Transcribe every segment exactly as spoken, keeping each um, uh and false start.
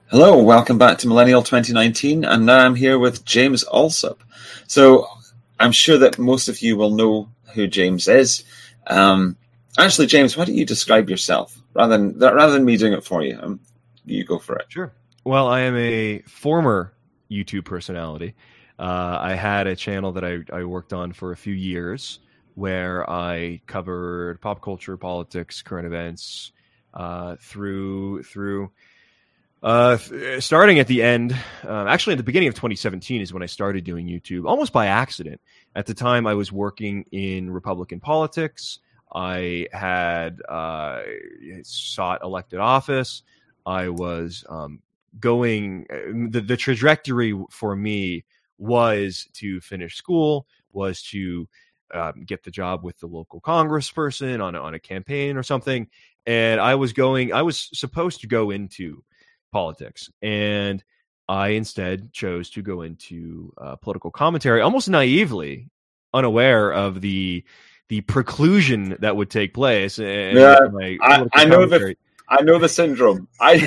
Hello, welcome back to Millennial twenty nineteen, and now I'm here with James Allsup. So I'm sure that most of you will know who James is. Um, actually, James, why don't you describe yourself rather than rather than me doing it for you? Um, you go for it. Sure. Well, I am a former YouTube personality. Uh, I had a channel that I, I worked on for a few years where I covered pop culture, politics, current events uh, through through. Uh, th- starting at the end, uh, actually at the beginning of twenty seventeen is when I started doing YouTube, almost by accident. At the time, I was working in Republican politics. I had uh, sought elected office. I was um, going, the, the trajectory for me was to finish school, was to um, get the job with the local congressperson on a, on a campaign or something. And I was going, I was supposed to go into politics, and I instead chose to go into uh, political commentary, almost naively, unaware of the the preclusion that would take place. And yeah, I, I know the I know the syndrome.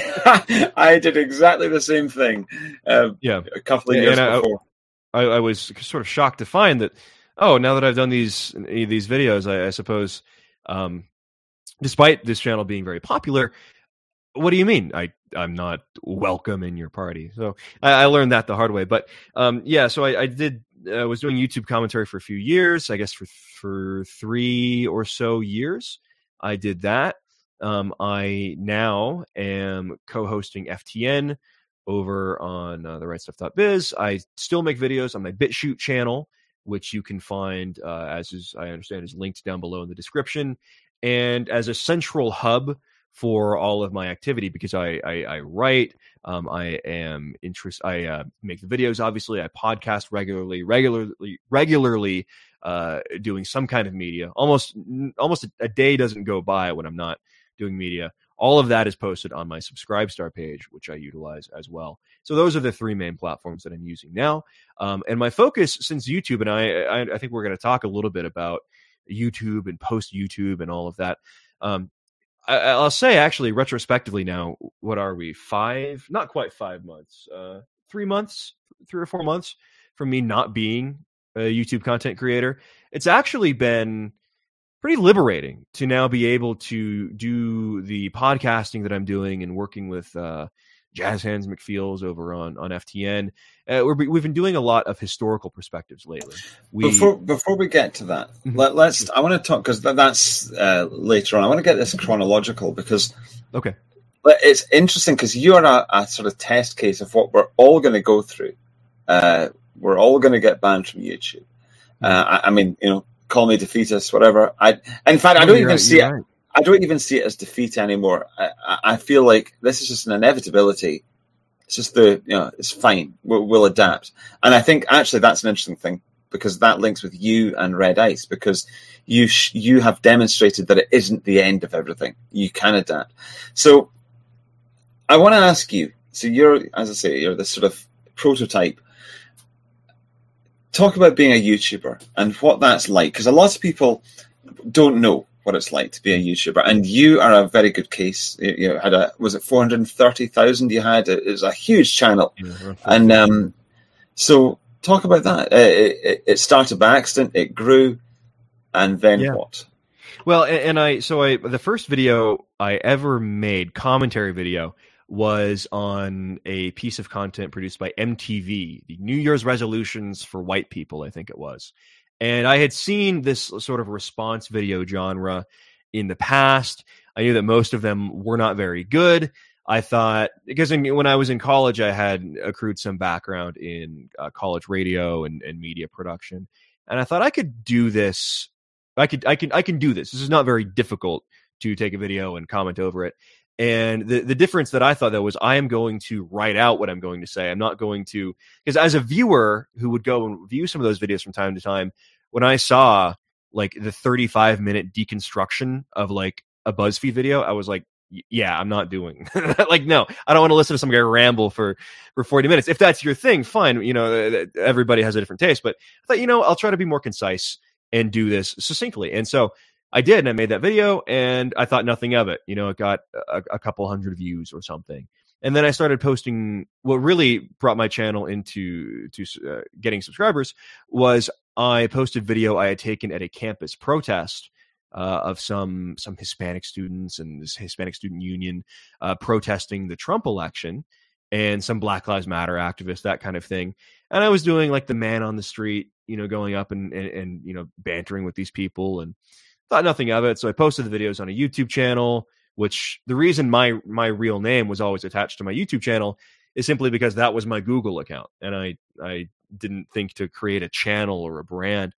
I I did exactly the same thing. Uh, yeah, a couple of years and before. I, I was sort of shocked to find that. Oh, now that I've done these these videos, I, I suppose, um, despite this channel being very popular. What do you mean? I, I'm not welcome in your party. So I, I learned that the hard way. But um, yeah, so I, I did. I uh, was doing YouTube commentary for a few years. I guess for for three or so years, I did that. Um, I now am co-hosting F T N over on uh, the right stuff dot biz. I still make videos on my BitChute channel, which you can find, uh, as is, I understand, is linked down below in the description, and as a central hub for all of my activity, because I I, I write, um, I am interest, I uh, make the videos. Obviously, I podcast regularly, regularly, regularly, uh, doing some kind of media. Almost almost a, a day doesn't go by when I'm not doing media. All of that is posted on my Subscribestar page, which I utilize as well. So those are the three main platforms that I'm using now. Um, and my focus since YouTube, and I I, I think we're going to talk a little bit about YouTube and post YouTube and all of that. Um, I'll say, actually, retrospectively now, what are we, five, not quite five months, uh, three months, three or four months from me not being a YouTube content creator. It's actually been pretty liberating to now be able to do the podcasting that I'm doing and working with uh, Jazz Hands McFeels over on, on F T N. Uh, we're, we've been doing a lot of historical perspectives lately. We, before before we get to that, mm-hmm. let, let's. I want to talk because that's uh, later on. I want to get this chronological because okay, it's interesting because you are a, a sort of test case of what we're all going to go through. Uh, we're all going to get banned from YouTube. Uh, I, I mean, you know, call me defeatist, whatever. I in fact, I don't even right, see it. Right. I don't even see it as defeat anymore. I, I feel like this is just an inevitability. It's just the, you know, it's fine. We'll, we'll adapt. And I think actually that's an interesting thing because that links with you and Red Ice because you sh- you have demonstrated that it isn't the end of everything. You can adapt. So I want to ask you, so you're, as I say, you're this sort of prototype. Talk about being a YouTuber and what that's like because a lot of people don't know what it's like to be a YouTuber, and you are a very good case. You, you had a was it four hundred thirty thousand? You had it was a huge channel, yeah, and um, so talk about that. Uh, it, it started by accident, it grew, and then yeah. what? Well, and, and I so I the first video I ever made, commentary video, was on a piece of content produced by M T V, the New Year's resolutions for white people, I think it was. And I had seen this sort of response video genre in the past. I knew that most of them were not very good. I thought, because in, when I was in college, I had accrued some background in uh, college radio and, and media production. And I thought I could do this. I could, I can, I can do this. This is not very difficult to take a video and comment over it. And the, the difference that I thought, though, was I am going to write out what I'm going to say. I'm not going to, because as a viewer who would go and view some of those videos from time to time, when I saw like the thirty-five minute deconstruction of like a BuzzFeed video, I was like, yeah, I'm not doing like, no, I don't want to listen to some guy ramble for, for forty minutes. If that's your thing, fine. You know, everybody has a different taste, but I thought, you know, I'll try to be more concise and do this succinctly. And so I did, and I made that video, and I thought nothing of it. You know, it got a, a couple hundred views or something. And then I started posting. What really brought my channel into to uh, getting subscribers was I posted video I had taken at a campus protest uh, of some some Hispanic students and this Hispanic Student Union uh, protesting the Trump election, and some Black Lives Matter activists, that kind of thing. And I was doing like the man on the street, you know, going up and, and, and you know, bantering with these people, and thought nothing of it. So I posted the videos on a YouTube channel, which the reason my my real name was always attached to my YouTube channel is simply because that was my Google account. And I, I didn't think to create a channel or a brand.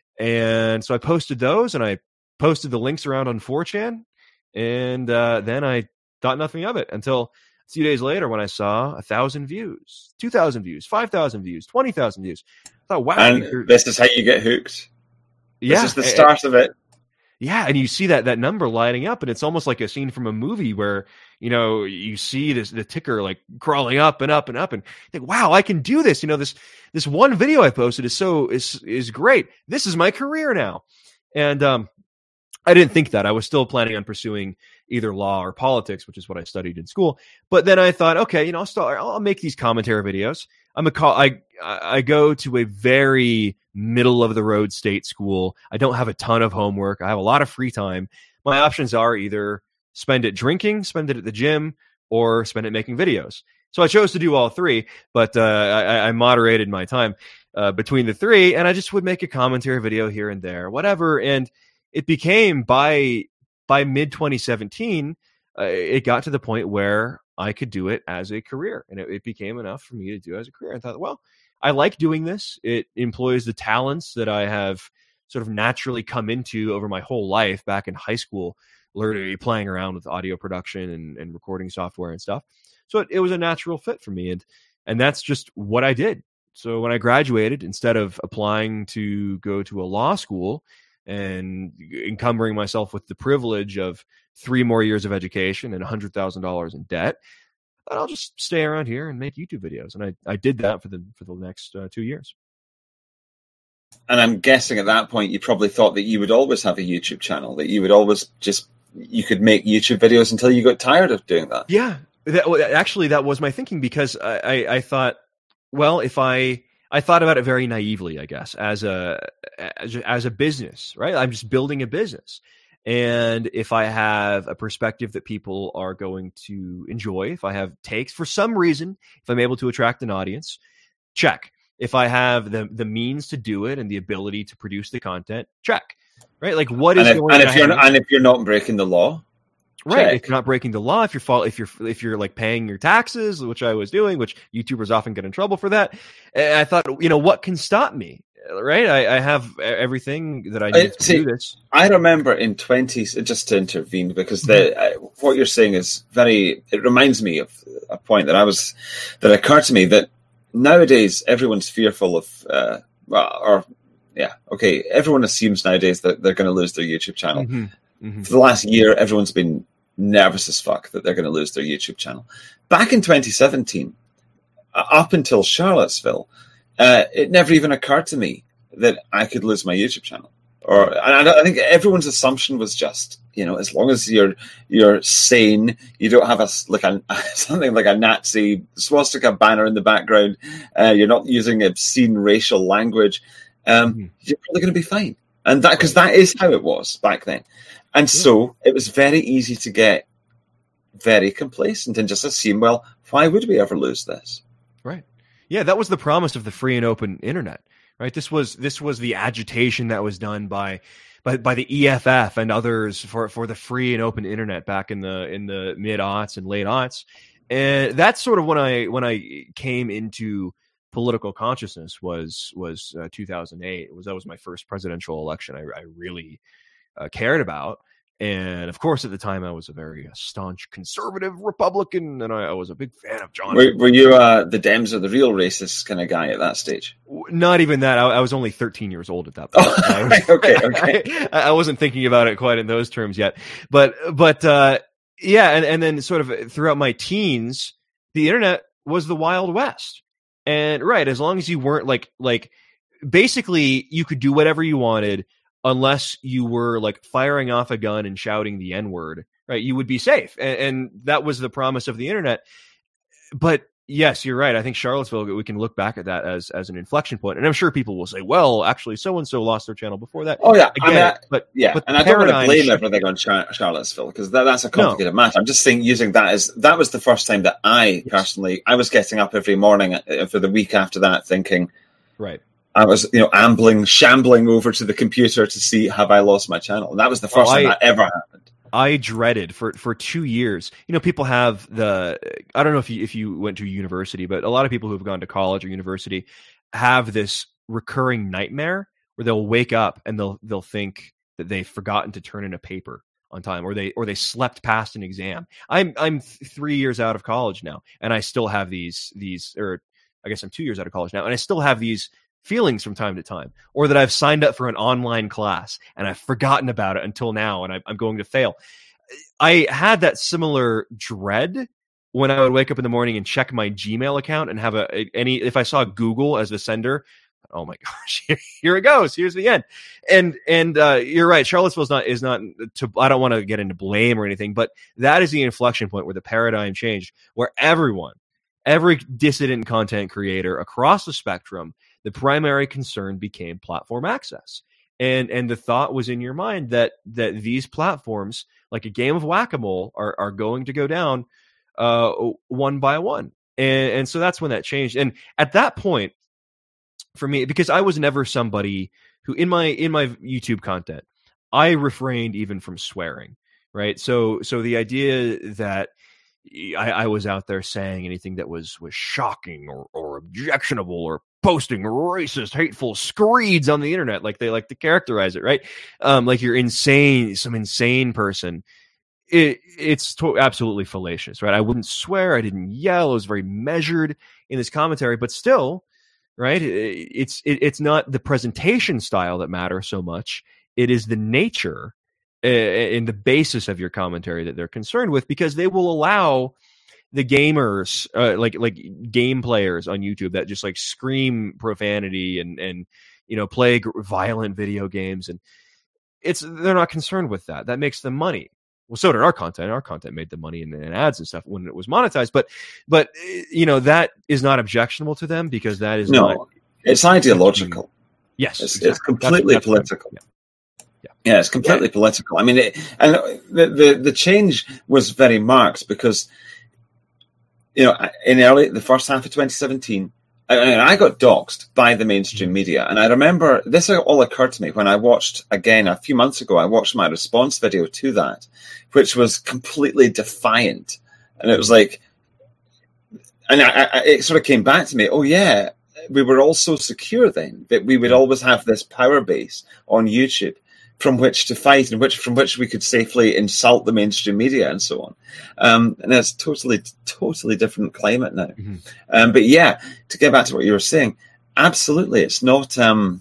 And so I posted those, and I posted the links around on four chan. And uh, then I thought nothing of it until a few days later when I saw a thousand views, two thousand views, five thousand views, twenty thousand views. I thought, wow. And this is how you get hooked. Yeah. This is the start of it. Yeah, and you see that that number lighting up, and it's almost like a scene from a movie where, you know, you see this the ticker like crawling up and up and up, and you think, wow, I can do this. You know, this this one video I posted is so is is great. This is my career now. And um, I didn't think that. I was still planning on pursuing either law or politics, which is what I studied in school. But then I thought, okay, you know, I'll start. I'll make these commentary videos. I'm a call. I I go to a very middle of the road state school. I don't have a ton of homework. I have a lot of free time. My options are either spend it drinking, spend it at the gym, or spend it making videos. So I chose to do all three, but uh, I, I moderated my time uh, between the three, and I just would make a commentary video here and there, whatever. And it became by by mid twenty seventeen, uh, it got to the point where I could do it as a career, and it, it became enough for me to do as a career. I thought, well, I like doing this. It employs the talents that I have sort of naturally come into over my whole life back in high school, learning, playing around with audio production and, and recording software and stuff. So it, it was a natural fit for me. And, and that's just what I did. So when I graduated, instead of applying to go to a law school and encumbering myself with the privilege of three more years of education and one hundred thousand dollars in debt, I'll just stay around here and make YouTube videos. And I, I did that for the for the next uh, two years. And I'm guessing at that point, you probably thought that you would always have a YouTube channel, that you would always just, you could make YouTube videos until you got tired of doing that. Yeah, that, well, actually, that was my thinking, because I, I, I thought, well, if I, I thought about it very naively, I guess, as a, as a, as a business, right? I'm just building a business. And if I have a perspective that people are going to enjoy, if I have takes for some reason, if I'm able to attract an audience, check. If I have the the means to do it and the ability to produce the content, check. Right? Like, what is and if, going and to if you're happen? not, and if you're not breaking the law, right? check. If you're not breaking the law, if you're fall, if you're if you're like paying your taxes, which I was doing, which YouTubers often get in trouble for that. And I thought, you know, what can stop me? Right, I, I have everything that I need I, to see, do this. I remember in twenties, just to intervene, because the uh, what you're saying is very. It reminds me of a point that I was that occurred to me, that nowadays everyone's fearful of, uh, well, or yeah, okay, everyone assumes nowadays that they're going to lose their YouTube channel. Mm-hmm. Mm-hmm. For the last year, everyone's been nervous as fuck that they're going to lose their YouTube channel. Back in twenty seventeen, up until Charlottesville, Uh, it never even occurred to me that I could lose my YouTube channel. Or and I, I think everyone's assumption was just, you know, as long as you're you're sane, you don't have a like a something like a Nazi swastika banner in the background, uh, you're not using obscene racial language, um, mm-hmm. you're probably going to be fine. And that because that is how it was back then. And yeah. So it was very easy to get very complacent and just assume, well, why would we ever lose this? Right. Yeah, that was the promise of the free and open internet, right? This was this was the agitation that was done by by, by the E F F and others for, for the free and open internet back in the in the mid aughts and late aughts, and that's sort of when I when I came into political consciousness was was uh, two thousand eight. It was that was my first presidential election I, I really uh, cared about. And of course, at the time, I was a very staunch conservative Republican, and I, I was a big fan of John. Were, were you uh, the Dems or the real racist kind of guy at that stage? Not even that. I, I was only thirteen years old at that point. Oh, I was, okay, okay. I, I wasn't thinking about it quite in those terms yet. But, but uh, yeah, and, and then sort of throughout my teens, the internet was the Wild West. And right, as long as you weren't like like basically you could do whatever you wanted. Unless you were like firing off a gun and shouting the N-word, right? You would be safe. And, and that was the promise of the internet. but yes, you're right. I think Charlottesville, we can look back at that as as an inflection point, and I'm sure people will say, "Well, actually, so and so lost their channel before that." Oh yeah, I I mean, it, I, but yeah, but and I don't want to blame shifted. everything on Char- Charlottesville because that, that's a complicated no. matter. I'm just saying, using that as that was the first time that I yes. personally, I was getting up every morning for the week after that, thinking, right. I was, you know, ambling, shambling over to the computer to see have I lost my channel, and that was the first well, time I, that ever happened. I dreaded for, for two years. You know, people have the, I don't know if you, if you went to university, but a lot of people who have gone to college or university have this recurring nightmare where they'll wake up and they'll, they'll think that they've forgotten to turn in a paper on time, or they, or they slept past an exam. I'm, I'm th- three years out of college now, and I still have these, these, or I guess I'm two years out of college now, and I still have these feelings from time to time, or that I've signed up for an online class and I've forgotten about it until now and I, I'm going to fail. I had that similar dread when I would wake up in the morning and check my Gmail account and have a, a any, if I saw Google as the sender, oh my gosh, here it goes. Here's the end. And, and, uh, you're right. Charlottesville's not, is not to, I don't want to get into blame or anything, but that is the inflection point where the paradigm changed, where everyone, every dissident content creator across the spectrum, the primary concern became platform access. And and the thought was in your mind that that these platforms, like a game of whack-a-mole, are, are going to go down uh, one by one. And, and so that's when that changed. And at that point, for me, because I was never somebody who, in my in my YouTube content, I refrained even from swearing, right? So so the idea that I, I was out there saying anything that was was shocking or, or objectionable or posting racist, hateful screeds on the internet, like they like to characterize it, right? Um, like you're insane, some insane person. It, it's to- absolutely fallacious, right? I wouldn't swear, I didn't yell, I was very measured in this commentary, but still, right? It, it's it, it's not the presentation style that matters so much. It is the nature uh, and the basis of your commentary that they're concerned with, because they will allow the gamers, uh, like like game players on YouTube that just like scream profanity and and you know play g- violent video games, and it's they're not concerned with that. That makes them money. Well, so did our content. Our content made them money in, in ads and stuff when it was monetized. But but you know that is not objectionable to them, because that is no, not, it's ideological. Yes, it's, exactly. it's completely that's, that's political. Yeah. Yeah. yeah, it's completely yeah. political. I mean, it, and the, the the change was very marked because, you know, in early the first half of twenty seventeen, I, I got doxxed by the mainstream media, and I remember this all occurred to me when I watched again a few months ago. I watched my response video to that, which was completely defiant, and it was like, and I, I, it sort of came back to me. Oh yeah, we were all so secure then that we would always have this power base on YouTube from which to fight, and which from which we could safely insult the mainstream media and so on. Um, and it's totally, totally different climate now. Mm-hmm. Um, but yeah, to get back to what you were saying, absolutely, it's not. Um,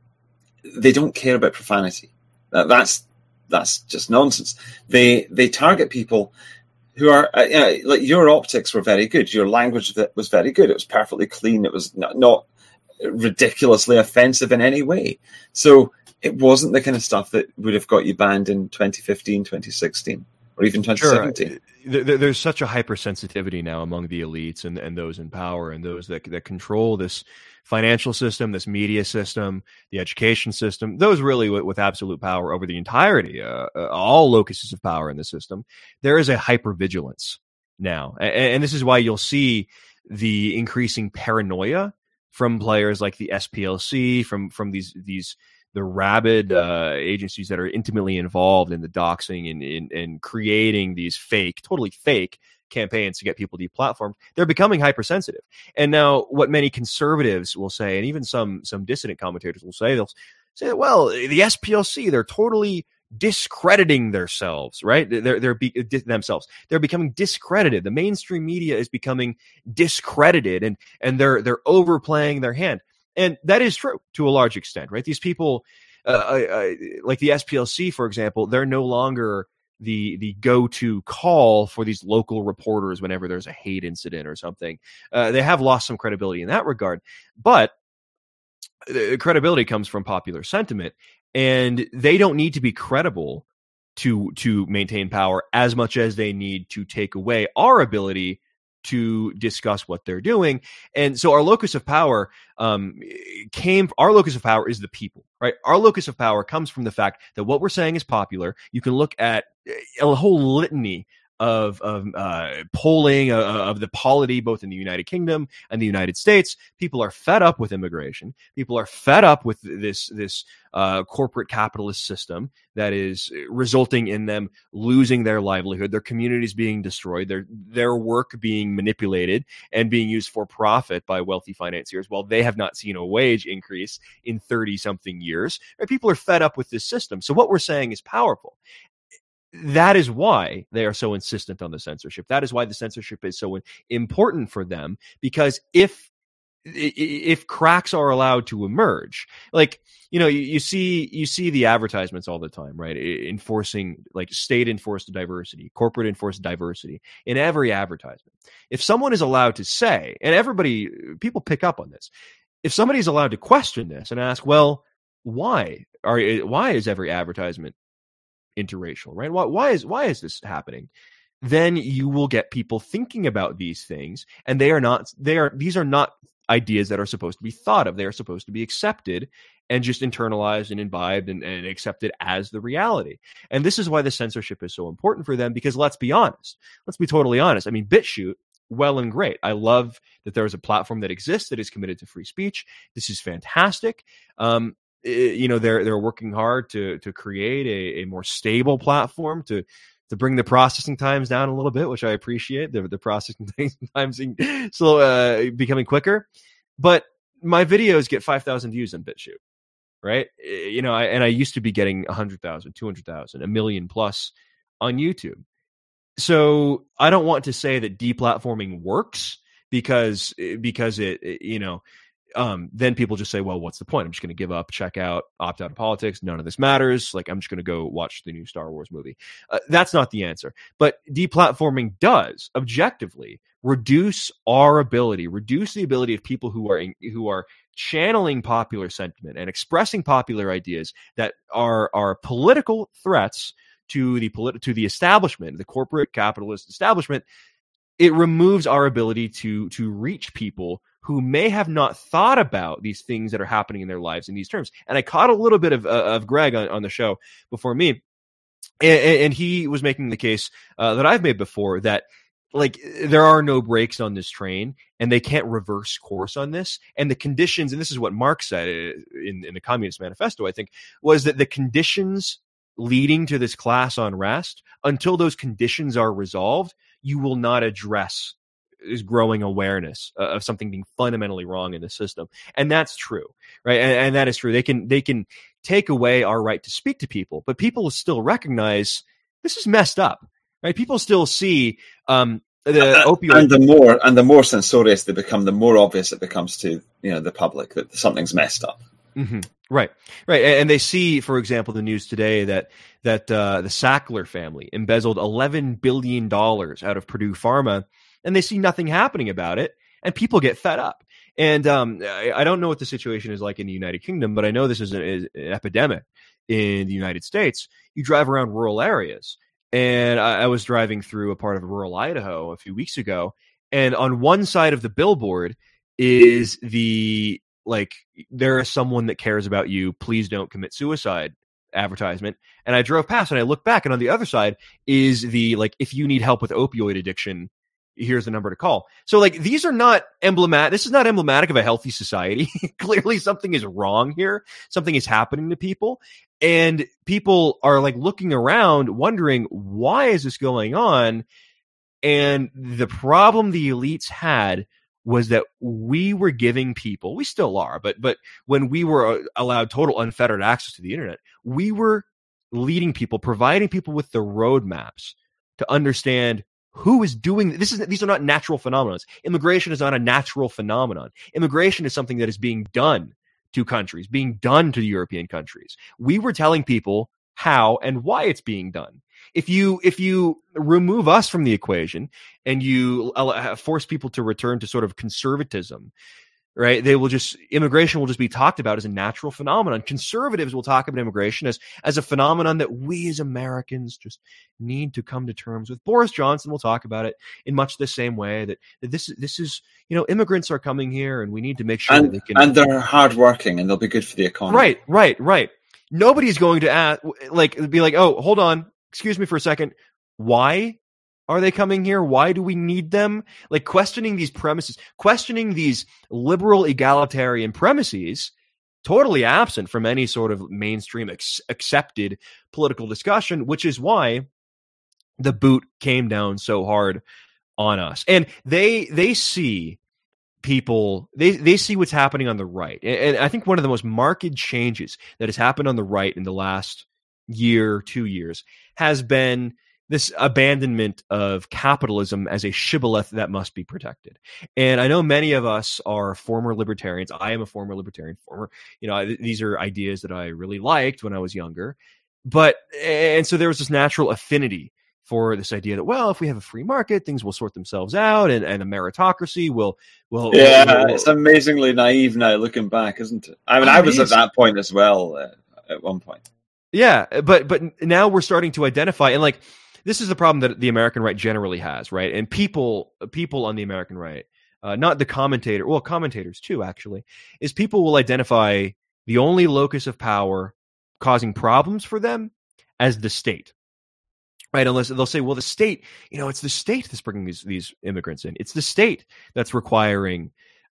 they don't care about profanity. That, that's that's just nonsense. They they target people who are, uh, you know, like your optics were very good. Your language was very good. It was perfectly clean. It was not, not ridiculously offensive in any way. So it wasn't the kind of stuff that would have got you banned in twenty fifteen, twenty sixteen, or even twenty seventeen. Sure. There's such a hypersensitivity now among the elites and, and those in power and those that that control this financial system, this media system, the education system, those really with, with absolute power over the entirety, uh, uh, all locuses of power in the system. There is a hypervigilance now. And, and this is why you'll see the increasing paranoia from players like the S P L C, from, from these, these, the rabid uh, agencies that are intimately involved in the doxing and in, in creating these fake, totally fake campaigns to get people deplatformed. They're becoming hypersensitive. And now what many conservatives will say, and even some some dissident commentators will say, they'll say, well, the S P L C, they're totally discrediting themselves, right? They're they're be, themselves. They're becoming discredited. The mainstream media is becoming discredited, and and they're they're overplaying their hand. And that is true to a large extent, right? These people, uh, uh, like the S P L C, for example, they're no longer the the go-to call for these local reporters whenever there's a hate incident or something. Uh, they have lost some credibility in that regard, but the credibility comes from popular sentiment, and they don't need to be credible to to maintain power as much as they need to take away our ability to discuss what they're doing. And so our locus of power um, came, our locus of power is the people, right? Our locus of power comes from the fact that what we're saying is popular. You can look at a whole litany of, of uh, polling uh, of the polity, both in the United Kingdom and the United States. People are fed up with immigration. People are fed up with this, this uh, corporate capitalist system that is resulting in them losing their livelihood, their communities being destroyed, their, their work being manipulated and being used for profit by wealthy financiers while they have not seen a wage increase in thirty something years. Right? People are fed up with this system. So what we're saying is powerful. That is why they are so insistent on the censorship. That is why the censorship is so important for them, because if if cracks are allowed to emerge, like, you know, you, you see you see the advertisements all the time, right? Enforcing, like, state enforced diversity, corporate enforced diversity in every advertisement. If someone is allowed to say, and everybody, people pick up on this, if somebody is allowed to question this and ask, well, why are why is every advertisement interracial, right? Why, why is why is this happening? Then you will get people thinking about these things, and they are not they are these are not ideas that are supposed to be thought of. They are supposed to be accepted and just internalized and imbibed and, and accepted as the reality. And this is why the censorship is so important for them, because let's be honest, let's be totally honest. I mean, BitChute, well and great. I love that there is a platform that exists that is committed to free speech. This is fantastic. Um, you know, they're they're working hard to to create a, a more stable platform to to bring the processing times down a little bit, which I appreciate. The the processing times slow, uh, becoming quicker. But my videos get five thousand views on BitChute, right? You know, I, and I used to be getting one hundred thousand, two hundred thousand, a million plus on YouTube. So I don't want to say that deplatforming works because because it, it you know. Um, then people just say, well, what's the point? I'm just going to give up, check out, opt out of politics. None of this matters. Like, I'm just going to go watch the new Star Wars movie. Uh, that's not the answer. But deplatforming does objectively reduce our ability, reduce the ability of people who are in, who are channeling popular sentiment and expressing popular ideas that are are political threats to the polit- to the establishment, the corporate capitalist establishment. It removes our ability to to reach people who may have not thought about these things that are happening in their lives in these terms. And I caught a little bit of uh, of Greg on, on the show before me, and, and he was making the case uh, that I've made before that, like, there are no brakes on this train, and they can't reverse course on this. And the conditions, and this is what Marx said in, in the Communist Manifesto, I think, was that the conditions leading to this class unrest, until those conditions are resolved, you will not address is growing awareness uh, of something being fundamentally wrong in the system. And that's true, right? And, and that is true. They can they can take away our right to speak to people, but people will still recognize this is messed up, right? People still see um, the uh, opioid, and the more and the more censorious they become, the more obvious it becomes to, you know, the public that something's messed up. Mm-hmm. Right, right, and they see, for example, the news today that that uh, the Sackler family embezzled eleven billion dollars out of Purdue Pharma, and they see nothing happening about it, and people get fed up. And um, I, I don't know what the situation is like in the United Kingdom, but I know this is an, is an epidemic in the United States. You drive around rural areas, and I, I was driving through a part of rural Idaho a few weeks ago, and on one side of the billboard is the like, there is someone that cares about you, please don't commit suicide advertisement. And I drove past and I looked back, and on the other side is the, like, if you need help with opioid addiction, here's the number to call. So, like, these are not emblematic. This is not emblematic of a healthy society. Clearly something is wrong here. Something is happening to people, and people are, like, looking around wondering, why is this going on? And the problem the elites had was that we were giving people, we still are, but but when we were allowed total unfettered access to the internet, we were leading people, providing people with the roadmaps to understand who is doing this. Is these are not natural phenomena. Immigration is not a natural phenomenon. Immigration is something that is being done to countries, being done to the European countries. We were telling people how and why it's being done. If you if you remove us from the equation and you force people to return to sort of conservatism, right? They will just, immigration will just be talked about as a natural phenomenon. Conservatives will talk about immigration as, as a phenomenon that we as Americans just need to come to terms with. Boris Johnson will talk about it in much the same way that, that this, this is, you know, immigrants are coming here and we need to make sure and, that they can. And they're hardworking and they'll be good for the economy. Right, right, right. Nobody's going to ask, like, be like, oh, hold on, excuse me for a second. Why are they coming here? Why do we need them? Like questioning these premises, questioning these liberal egalitarian premises, totally absent from any sort of mainstream ex- accepted political discussion, which is why the boot came down so hard on us. And they they see people, they, they see what's happening on the right. And, and I think one of the most marked changes that has happened on the right in the last year, two years, has been this abandonment of capitalism as a shibboleth that must be protected. And I know many of us are former libertarians. I am a former libertarian, former, you know, these are ideas that I really liked when I was younger. But, and so there was this natural affinity for this idea that, well, if we have a free market, things will sort themselves out, and, and a meritocracy will, will. Yeah, will, will, it's amazingly naive now looking back, isn't it? I mean, oh, I was at that point as well uh, at one point. Yeah, but but now we're starting to identify, and like, this is the problem that the American right generally has, right? And people people on the American right, uh, not the commentator, well, commentators too, actually, is people will identify the only locus of power causing problems for them as the state, right? Unless they'll say, well, the state, you know, it's the state that's bringing these, these immigrants in. It's the state that's requiring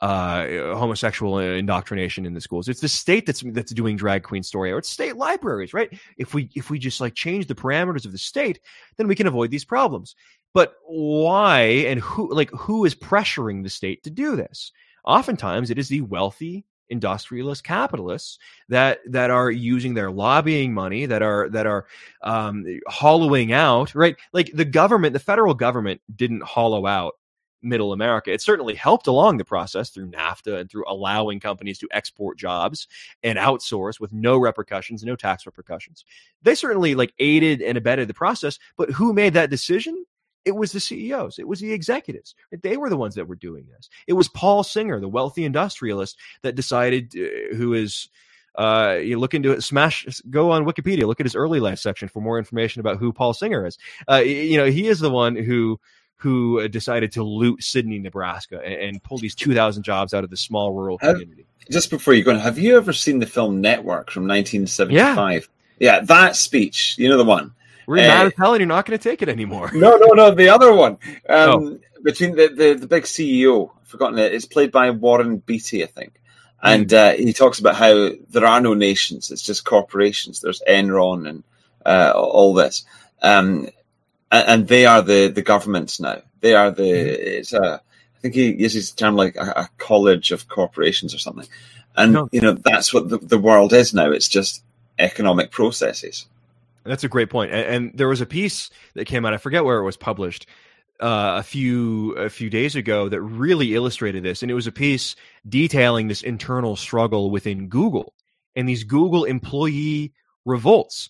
uh, homosexual indoctrination in the schools. It's the state that's that's doing drag queen story, or it's state libraries, right? If we if we just like change the parameters of the state, then we can avoid these problems. But why and who like who is pressuring the state to do this? Oftentimes, it is the wealthy industrialist capitalists that that are using their lobbying money, that are that are um, hollowing out, right? Like the government, the federal government didn't hollow out Middle America. It certainly helped along the process through NAFTA and through allowing companies to export jobs and outsource with no repercussions, no tax repercussions. They certainly like aided and abetted the process, but who made that decision? It was the C E Os. It was the executives. They were the ones that were doing this. It was Paul Singer, the wealthy industrialist, that decided, uh, who is, uh, you look into it, smash, go on Wikipedia, look at his early life section for more information about who Paul Singer is. Uh, you know, he is the one who, who decided to loot Sydney, Nebraska, and, and pull these two thousand jobs out of the small rural community. Have, just before you go on, have you ever seen the film Network from nineteen seventy-five? Yeah, yeah, that speech, you know the one. We're uh, mad as hell and you're not going to take it anymore. No, no, no, the other one. Um, oh. Between the, the, the big C E O, I've forgotten it, it's played by Warren Beatty, I think. And mm. uh, he talks about how there are no nations, it's just corporations. There's Enron and uh, all this. Um And they are the, the governments now. They are the, it's a, I think he uses the term like a, a college of corporations or something. And, no. you know, that's what the, the world is now. It's just economic processes. That's a great point. And, and there was a piece that came out, I forget where it was published, uh, a few a few days ago that really illustrated this. And it was a piece detailing this internal struggle within Google and these Google employee revolts.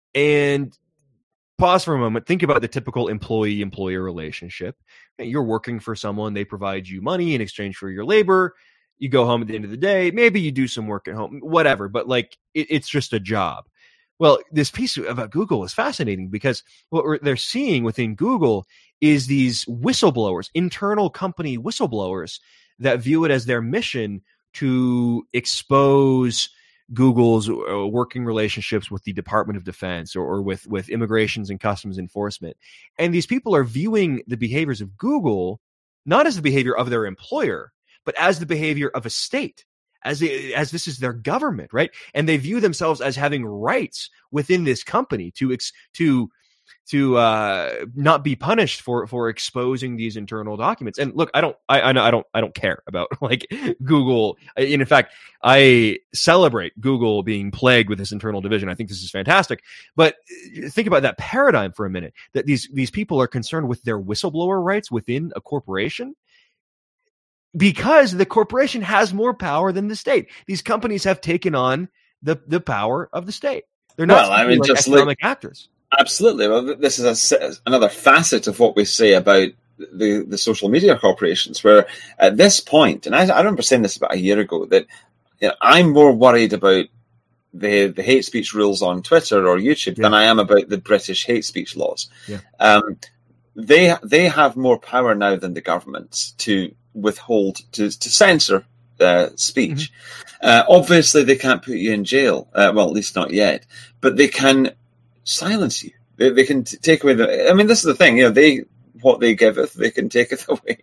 And pause for a moment. Think about the typical employee-employer relationship. You're working for someone. They provide you money in exchange for your labor. You go home at the end of the day. Maybe you do some work at home, whatever. But like, it, it's just a job. Well, this piece about Google is fascinating because what they're seeing within Google is these whistleblowers, internal company whistleblowers that view it as their mission to expose Google's working relationships with the Department of Defense or, or with, with immigrations and customs enforcement. And these people are viewing the behaviors of Google not as the behavior of their employer, but as the behavior of a state, as they, as this is their government, right? And they view themselves as having rights within this company to ex, to to uh, not be punished for for exposing these internal documents. And look, I don't, I, I, I don't, I don't care about like Google. And in fact, I celebrate Google being plagued with this internal division. I think this is fantastic. But think about that paradigm for a minute. That these these people are concerned with their whistleblower rights within a corporation because the corporation has more power than the state. These companies have taken on the the power of the state. They're not well, I mean, like just economic look- actors. Absolutely. Well, this is a, another facet of what we say about the, the social media corporations, where at this point, and I, I remember saying this about a year ago, that you know, I'm more worried about the the hate speech rules on Twitter or YouTube yeah. than I am about the British hate speech laws. Yeah. Um, they they have more power now than the governments to withhold, to, to censor uh, speech. Mm-hmm. Uh, obviously, they can't put you in jail. Uh, well, at least not yet. But they can silence you. They, they can t- take away the... I mean, this is the thing. You know, they what they giveth, they can taketh away.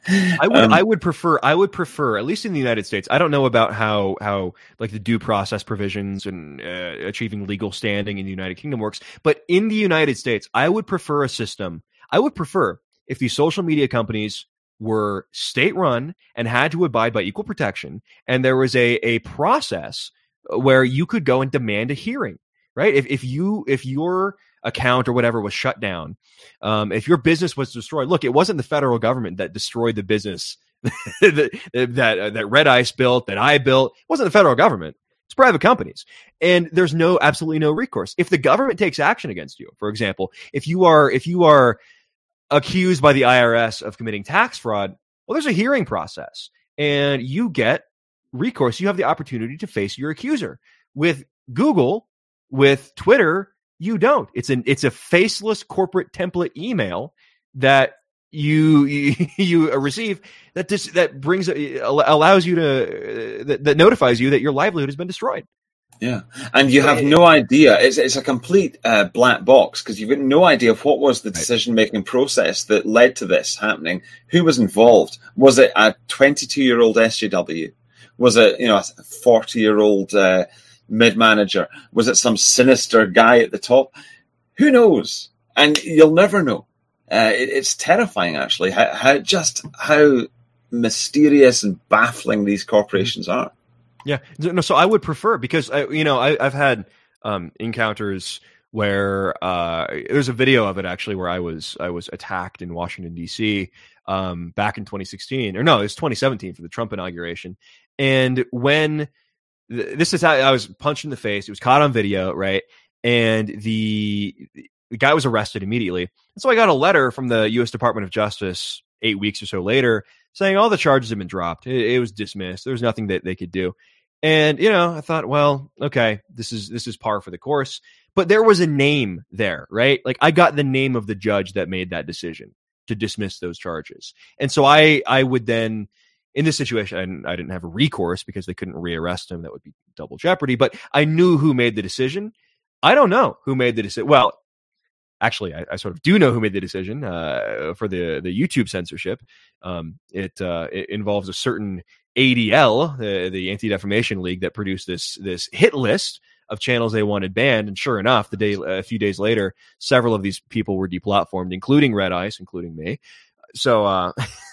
I would, um, I would prefer, I would prefer, at least in the United States. I don't know about how, how like the due process provisions and uh, achieving legal standing in the United Kingdom works, but in the United States, I would prefer a system. I would prefer if these social media companies were state-run and had to abide by equal protection, and there was a a process where you could go and demand a hearing. Right? If if you if your account or whatever was shut down, um, if your business was destroyed, look, it wasn't the federal government that destroyed the business that that, uh, that Red Ice built, that I built. It wasn't the federal government. It's private companies, and there's no absolutely no recourse. If the government takes action against you, for example, if you are if you are accused by the I R S of committing tax fraud, well, there's a hearing process, and you get recourse. You have the opportunity to face your accuser. With Google, with Twitter, you don't. It's an it's a faceless corporate template email that you you, you receive that this that brings allows you to that, that notifies you that your livelihood has been destroyed. Yeah, and you have no idea. It's it's a complete uh, black box because you've got no idea of what was the decision making process that led to this happening. Who was involved? Was it a twenty-two year old S J W? Was it you know a forty year old uh, mid manager? Was it some sinister guy at the top? Who knows? And you'll never know. Uh, it, it's terrifying, actually, how, how just how mysterious and baffling these corporations are. Yeah, no. So I would prefer because I, you know, I, I've had um, encounters where uh, there's a video of it actually where I was I was attacked in Washington D C um, back in twenty sixteen, or no, it was twenty seventeen for the Trump inauguration, and when this is how I was punched in the face. It was caught on video, right? And the the guy was arrested immediately. And so I got a letter from the U S Department of Justice eight weeks or so later saying all the charges have been dropped. It, it was dismissed. There was nothing that they could do. And, you know, I thought, well, okay, this is this is par for the course. But there was a name there, right? Like I got the name of the judge that made that decision to dismiss those charges. And so I I would then... In this situation, I didn't, I didn't have a recourse because they couldn't rearrest him. That would be double jeopardy. But I knew who made the decision. I don't know who made the decision. Well, actually, I, I sort of do know who made the decision uh, for the, the YouTube censorship. Um, it, uh, it involves a certain A D L, the, the Anti-Defamation League, that produced this this hit list of channels they wanted banned. And sure enough, the day a few days later, several of these people were deplatformed, including Red Ice, including me. So, uh,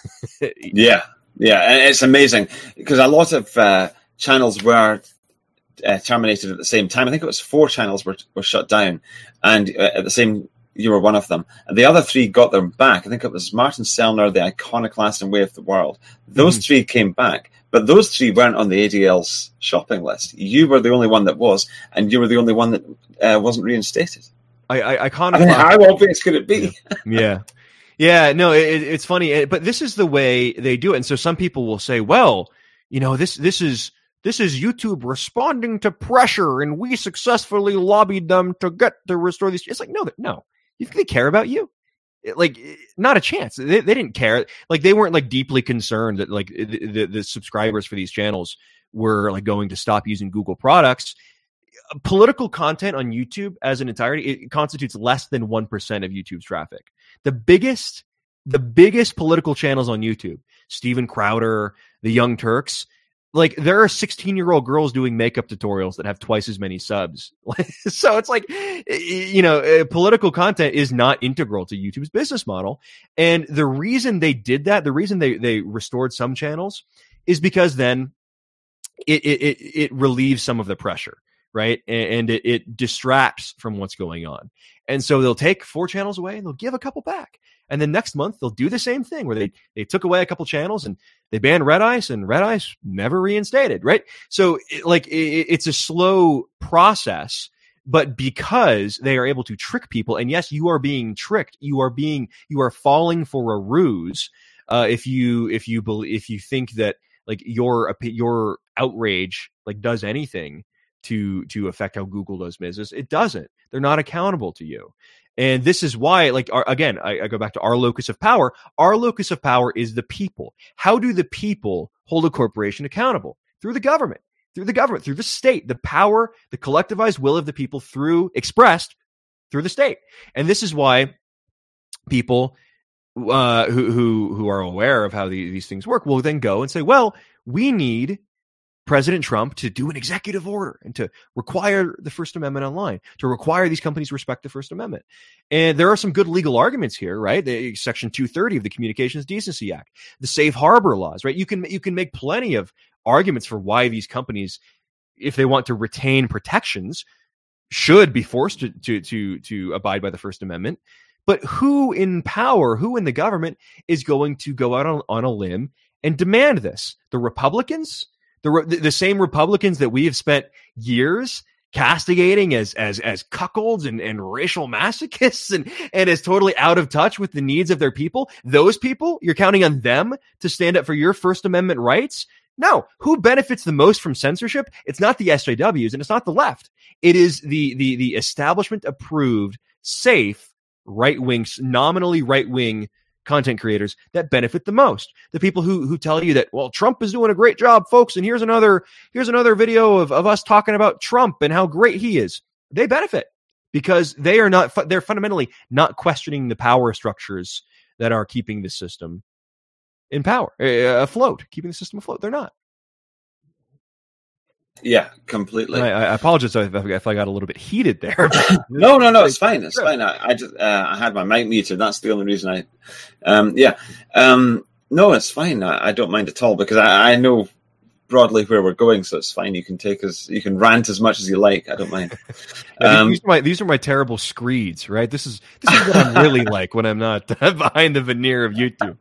yeah. Yeah, and it's amazing because a lot of uh, channels were uh, terminated at the same time. I think it was four channels were were shut down, and uh, at the same, you were one of them. And the other three got them back. I think it was Martin Sellner, The Iconoclast, and Way of the World. Those mm. three came back, but those three weren't on the A D L's shopping list. You were the only one that was, and you were the only one that uh, wasn't reinstated. I, I, Iconoclast. I mean, how obvious could it be? Yeah. yeah. Yeah, no, it, it's funny, but this is the way they do it. And so some people will say, well, you know, this this is this is YouTube responding to pressure, and we successfully lobbied them to get to restore these. It's like, no, no, you think they care about you? Like, not a chance. They, they didn't care. Like, they weren't like deeply concerned that like the, the, the subscribers for these channels were like going to stop using Google products. Political content on YouTube as an entirety, it constitutes less than one percent of YouTube's traffic. The biggest, the biggest political channels on YouTube, Steven Crowder, the Young Turks, like there are sixteen year old girls doing makeup tutorials that have twice as many subs. So it's like, you know, political content is not integral to YouTube's business model. And the reason they did that, the reason they, they restored some channels is because then it, it, it, it relieves some of the pressure. Right. And it, it distracts from what's going on. And so they'll take four channels away and they'll give a couple back. And then next month they'll do the same thing where they, they took away a couple channels and they banned Red Ice, and Red Ice never reinstated. Right. So it, like it, it's a slow process but because they are able to trick people, and yes, you are being tricked, you are being, you are falling for a ruse. Uh, if you, if you believe, if you think that like your, your outrage like does anything to, to affect how Google does business, it doesn't. They're not accountable to you. And this is why, like, our, again, I, I go back to our locus of power. Our locus of power is the people. How do the people hold a corporation accountable? Through the government, through the government, through the state, the power, the collectivized will of the people through expressed through the state. And this is why people uh, who, who, who are aware of how the, these things work will then go and say, well, we need President Trump to do an executive order and to require the First Amendment online, to require these companies respect the First Amendment. And there are some good legal arguments here, right? The, Section two thirty of the Communications Decency Act, the safe harbor laws, right? You can, you can make plenty of arguments for why these companies, if they want to retain protections, should be forced to, to, to, to abide by the First Amendment. But who in power, who in the government is going to go out on, on a limb and demand this? The Republicans? The, the same Republicans that we have spent years castigating as as as cuckolds and, and racial masochists and, and as totally out of touch with the needs of their people. Those people, you're counting on them to stand up for your First Amendment rights? No. Who benefits the most from censorship? It's not the S J Ws and it's not the left. It is the the the establishment approved, safe, right-wing, nominally right-wing content creators that benefit the most. The people who who tell you that, well, Trump is doing a great job, folks, and here's another here's another video of, of us talking about Trump and how great he is. They benefit because they are not they're fundamentally not questioning the power structures that are keeping the system in power uh, afloat, keeping the system afloat. They're not. Yeah, completely. I, I apologize if I, if I got a little bit heated there. no, no, no, it's fine. It's fine. I, I just uh, I had my mic muted. That's the only reason I. Um, yeah, um, no, it's fine. I, I don't mind at all because I, I know broadly where we're going, so it's fine. You can take us. You can rant as much as you like. I don't mind. Um, these, are my, these are my terrible screeds, right? This is this is what I'm really like when I'm not behind the veneer of YouTube.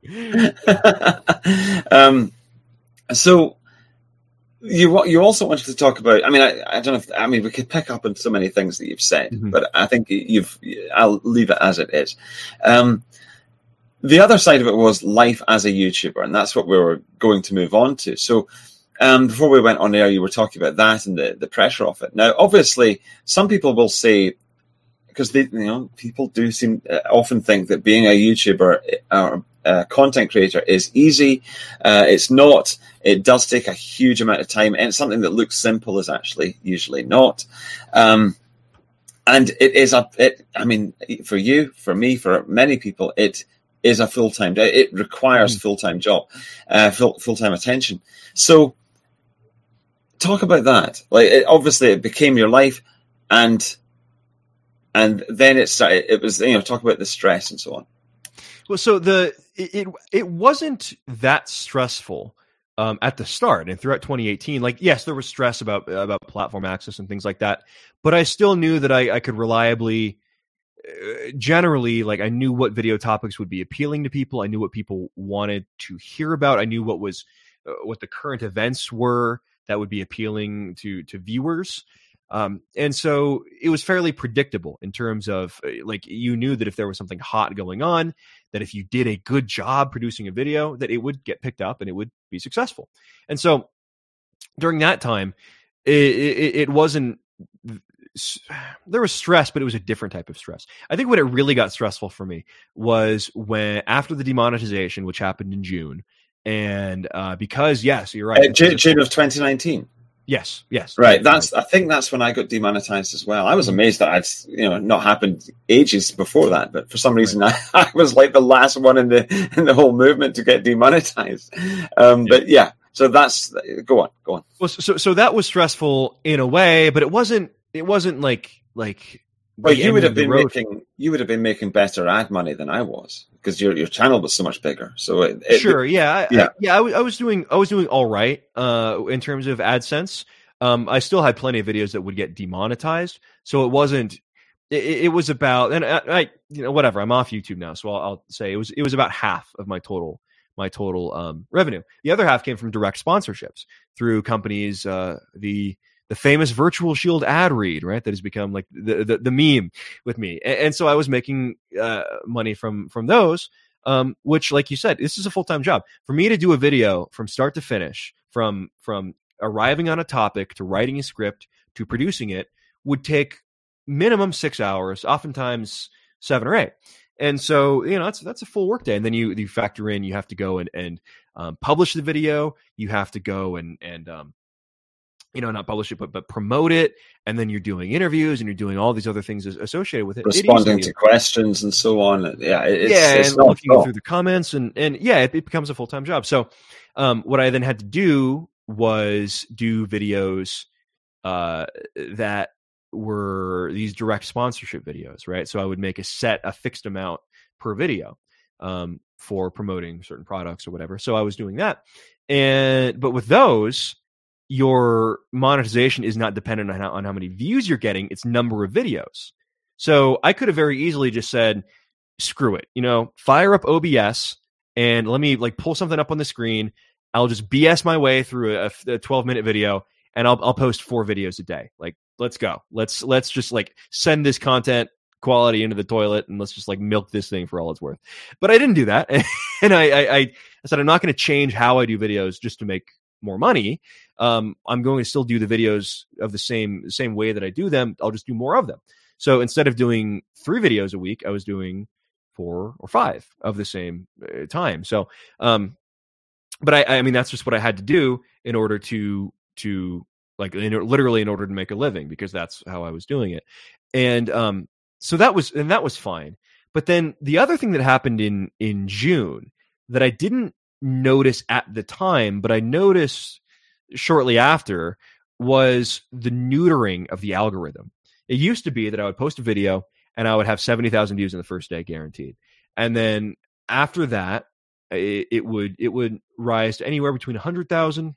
um, so. You you also wanted to talk about. I mean, I, I don't know. If, I mean, we could pick up on so many things that you've said, mm-hmm. but I think you've. I'll leave it as it is. Um, the other side of it was life as a YouTuber, and that's what we were going to move on to. So, um, before we went on air, you were talking about that and the the pressure of it. Now, obviously, some people will say, because they, you know, people do seem uh, often think that being a YouTuber or uh, content creator is easy. Uh, it's not. It does take a huge amount of time, and something that looks simple is actually usually not. Um, and it is a. It, I mean, for you, for me, for many people, it is a full time. It requires mm. full time job, uh, full full time attention. So, talk about that. Like, it, obviously, it became your life, and and then it started. It was, you know, talk about the stress and so on. Well, so the it it wasn't that stressful. Um, at the start and throughout twenty eighteen, like, yes, there was stress about about platform access and things like that, but I still knew that I, I could reliably, uh, generally, like, I knew what video topics would be appealing to people. I knew what people wanted to hear about. I knew what was uh, what the current events were that would be appealing to to viewers. Um, and so it was fairly predictable in terms of, like, you knew that if there was something hot going on, that if you did a good job producing a video, that it would get picked up and it would be successful. And so during that time, it, it, it wasn't, there was stress, but it was a different type of stress. I think when it really got stressful for me was when, after the demonetization, which happened in June, and uh, because, yes, you're right. Uh, June, June of twenty nineteen. Yes, yes. Right. That's. I think that's when I got demonetized as well. I was amazed that I'd, you know, not happened ages before that, but for some reason right. I, I was like the last one in the in the whole movement to get demonetized. Um, yeah. But yeah, so that's go on, go on. Well, so so that was stressful in a way, but it wasn't. It wasn't like like. Well, you would have been making you would have been making better ad money than I was because your your channel was so much bigger. So it, it, sure, yeah, I, yeah, I, yeah. I, w- I was doing I was doing all right uh, in terms of AdSense. Um, I still had plenty of videos that would get demonetized, so it wasn't. It, it was about, and I, I, you know, whatever. I'm off YouTube now, so I'll, I'll say it was it was about half of my total my total um, revenue. The other half came from direct sponsorships through companies. Uh, the the famous virtual shield ad read, right? That has become like the the, the meme with me. And, and so I was making uh, money from from those, um, which, like you said, this is a full time job for me to do a video from start to finish, from from arriving on a topic to writing a script to producing it would take minimum six hours, oftentimes seven or eight. And so, you know, that's that's a full workday. And then you you factor in, you have to go and and um, publish the video. You have to go and and um, you know, not publish it, but but promote it. And then you're doing interviews and you're doing all these other things associated with it. Responding it to questions and so on. Yeah, it's, yeah, it's and not looking fun. through the comments and and yeah, it, it becomes a full time job. So, um, what I then had to do was do videos uh, that were these direct sponsorship videos, right? So I would make a set, a fixed amount per video um, for promoting certain products or whatever. So I was doing that. And, but with those, your monetization is not dependent on how, on how many views you're getting, it's number of videos. So I could have very easily just said, screw it, you know, fire up O B S and let me like pull something up on the screen. I'll just B S my way through a, a twelve minute video and I'll, I'll post four videos a day. Like, let's go. Let's, let's just like send this content quality into the toilet and let's just like milk this thing for all it's worth. But I didn't do that. And I, I, I said, I'm not going to change how I do videos just to make more money. Um, I'm going to still do the videos of the same, same way that I do them. I'll just do more of them. So instead of doing three videos a week, I was doing four or five of the same uh, time. So, um, but I, I mean, that's just what I had to do in order to, to like in, literally in order to make a living, because that's how I was doing it. And, um, so that was, and that was fine. But then the other thing that happened in, in June that I didn't notice at the time, but I noticed shortly after, was the neutering of the algorithm. It used to be that I would post a video and I would have seventy thousand views in the first day guaranteed. And then after that, it, it would, it would rise to anywhere between one hundred thousand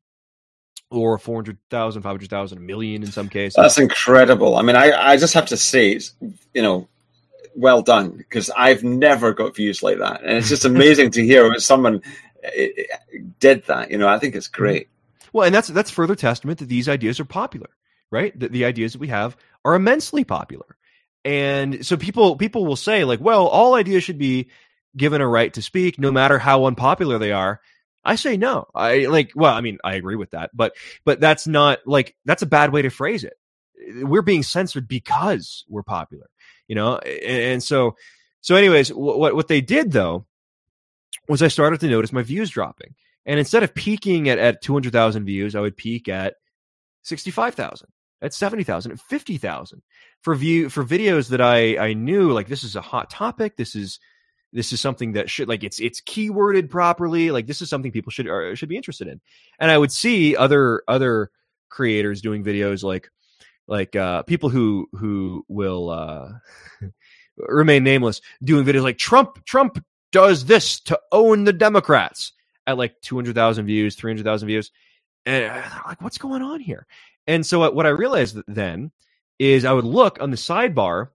or four hundred thousand, five hundred thousand, a million in some cases. That's incredible. I mean, I, I just have to say, you know, well done, because I've never got views like that. And it's just amazing to hear when someone did that. You know, I think it's great. Well, and that's that's further testament that these ideas are popular, right? That the ideas that we have are immensely popular. And so people people will say like, well, all ideas should be given a right to speak no matter how unpopular they are. I say no. I like, well, I mean, I agree with that, but but that's not like, that's a bad way to phrase it. We're being censored because we're popular, you know? And, and so so anyways, what what they did though was I started to notice my views dropping. And instead of peaking at, at two hundred thousand views, I would peak at sixty-five thousand, at seventy thousand, at fifty thousand for view for videos that I, I knew like, this is a hot topic. This is, this is something that should like, it's, it's keyworded properly. Like this is something people should, or should be interested in. And I would see other, other creators doing videos like, like, uh, people who, who will, uh, remain nameless, doing videos like Trump, Trump does this to own the Democrats, at like two hundred thousand views, three hundred thousand views. And I'm like, what's going on here? And so what I realized then is I would look on the sidebar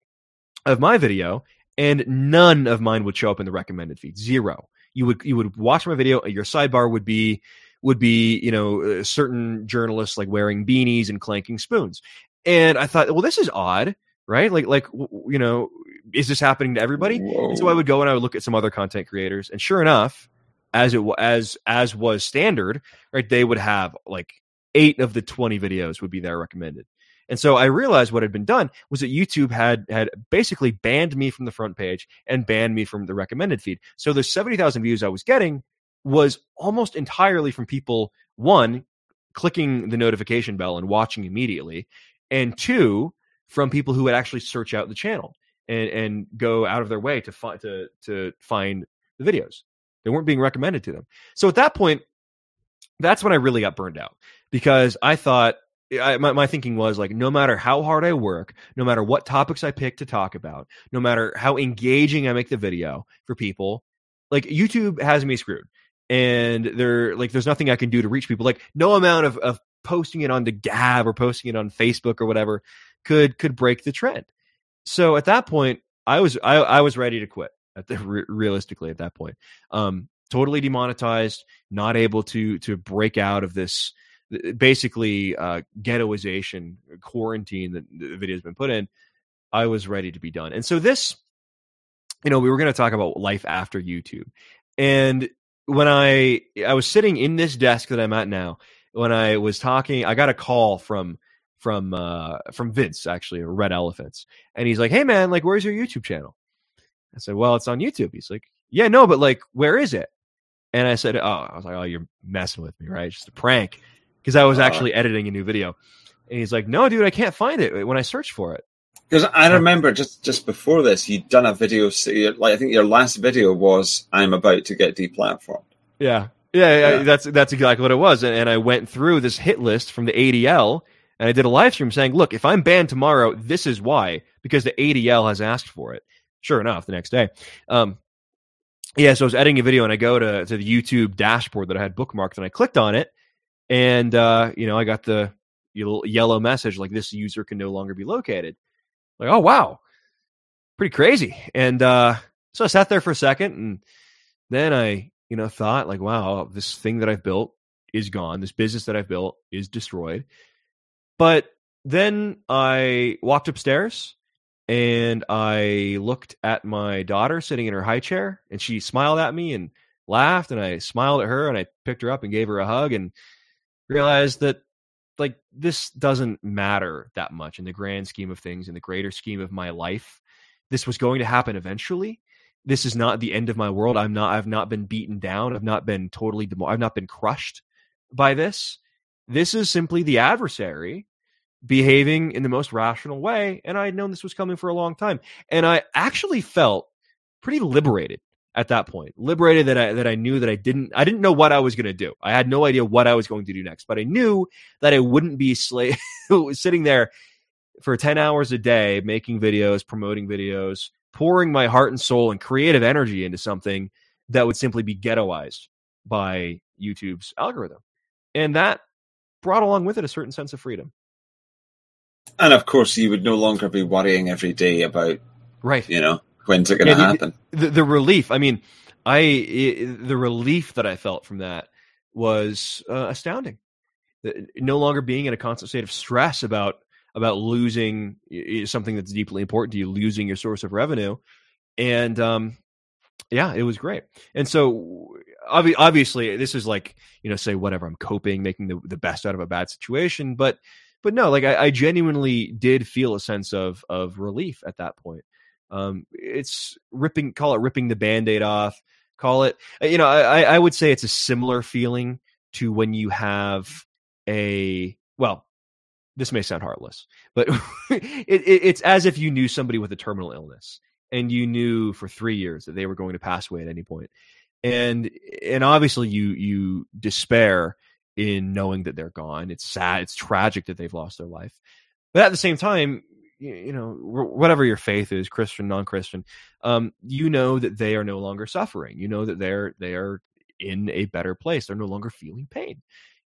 of my video and none of mine would show up in the recommended feed. Zero. You would, you would watch my video. Your sidebar would be, would be, you know, uh, certain journalists like wearing beanies and clanking spoons. And I thought, well, this is odd, right? Like, like, you know, is this happening to everybody? And so I would go and I would look at some other content creators, and sure enough, as it as as was standard, right, they would have like eight of the twenty videos would be there recommended. And so I realized what had been done was that YouTube had had basically banned me from the front page and banned me from the recommended feed. So the seventy thousand views I was getting was almost entirely from people, one, clicking the notification bell and watching immediately, and two, from people who would actually search out the channel and and go out of their way to find to to find the videos. They weren't being recommended to them. So at that point, that's when I really got burned out, because I thought, I, my, my thinking was like, no matter how hard I work, no matter what topics I pick to talk about, no matter how engaging I make the video for people, like YouTube has me screwed. And there, like, there's nothing I can do to reach people. Like no amount of, of posting it onto Gab or posting it on Facebook or whatever could, could break the trend. So at that point, I was, I, I was ready to quit. At the, re- realistically, at that point, um, totally demonetized, not able to to break out of this basically uh, ghettoization, quarantine that the video's been put in, I was ready to be done. And so this, you know, we were going to talk about life after YouTube. And when I I was sitting in this desk that I'm at now, when I was talking, I got a call from from uh, from Vince, actually, Red Elephants. And he's like, hey, man, like, where's your YouTube channel? I said, well, it's on YouTube. He's like, yeah, no, but like, where is it? And I said, oh, I was like, oh, you're messing with me, right? Just a prank. Because I was actually editing a new video. And he's like, no, dude, I can't find it when I search for it. Because I remember just, just before this, you'd done a video, like I think your last video was, I'm about to get deplatformed. Yeah. Yeah, yeah. I, that's that's exactly what it was. And, and I went through this hit list from the A D L, and I did a live stream saying, look, if I'm banned tomorrow, this is why. Because the A D L has asked for it. Sure enough, the next day. Um, yeah, so I was editing a video, and I go to, to the YouTube dashboard that I had bookmarked, and I clicked on it, and, uh, you know, I got the yellow message, like, this user can no longer be located. Like, oh, wow. Pretty crazy. And uh, so I sat there for a second, and then I, you know, thought, like, wow, this thing that I've built is gone. This business that I've built is destroyed. But then I walked upstairs, and I looked at my daughter sitting in her high chair, and she smiled at me and laughed, and I smiled at her, and I picked her up and gave her a hug, and realized that, like, this doesn't matter that much in the grand scheme of things, in the greater scheme of my life. This was going to happen eventually. This is not the end of my world. I'm not, I've not been beaten down. I've not been totally, demo- I've not been crushed by this. This is simply the adversary behaving in the most rational way. And I had known this was coming for a long time. And I actually felt pretty liberated at that point. Liberated that I that I knew that I didn't I didn't know what I was going to do. I had no idea what I was going to do next, but I knew that I wouldn't be slave sitting there for ten hours a day making videos, promoting videos, pouring my heart and soul and creative energy into something that would simply be ghettoized by YouTube's algorithm. And that brought along with it a certain sense of freedom. And of course, you would no longer be worrying every day about, right, you know, when's it going to yeah, happen? The, the, the relief. I mean, I it, the relief that I felt from that was uh, astounding. No longer being in a constant state of stress about about losing something that's deeply important to you, losing your source of revenue, and um, yeah, it was great. And so, obvi- obviously, this is like, you know, say whatever, I'm coping, making the, the best out of a bad situation, but but no, like I, I genuinely did feel a sense of of relief at that point. Um, it's ripping, call it ripping the Band-Aid off, call it, you know, I, I would say it's a similar feeling to when you have a, well, this may sound heartless, but it, it, it's as if you knew somebody with a terminal illness and you knew for three years that they were going to pass away at any point. And, and obviously you, you despair in knowing that they're gone. It's sad. It's tragic that they've lost their life. But at the same time, you know, whatever your faith is, Christian, non-Christian, um, you know that they are no longer suffering. You know that they're they are in a better place. They're no longer feeling pain,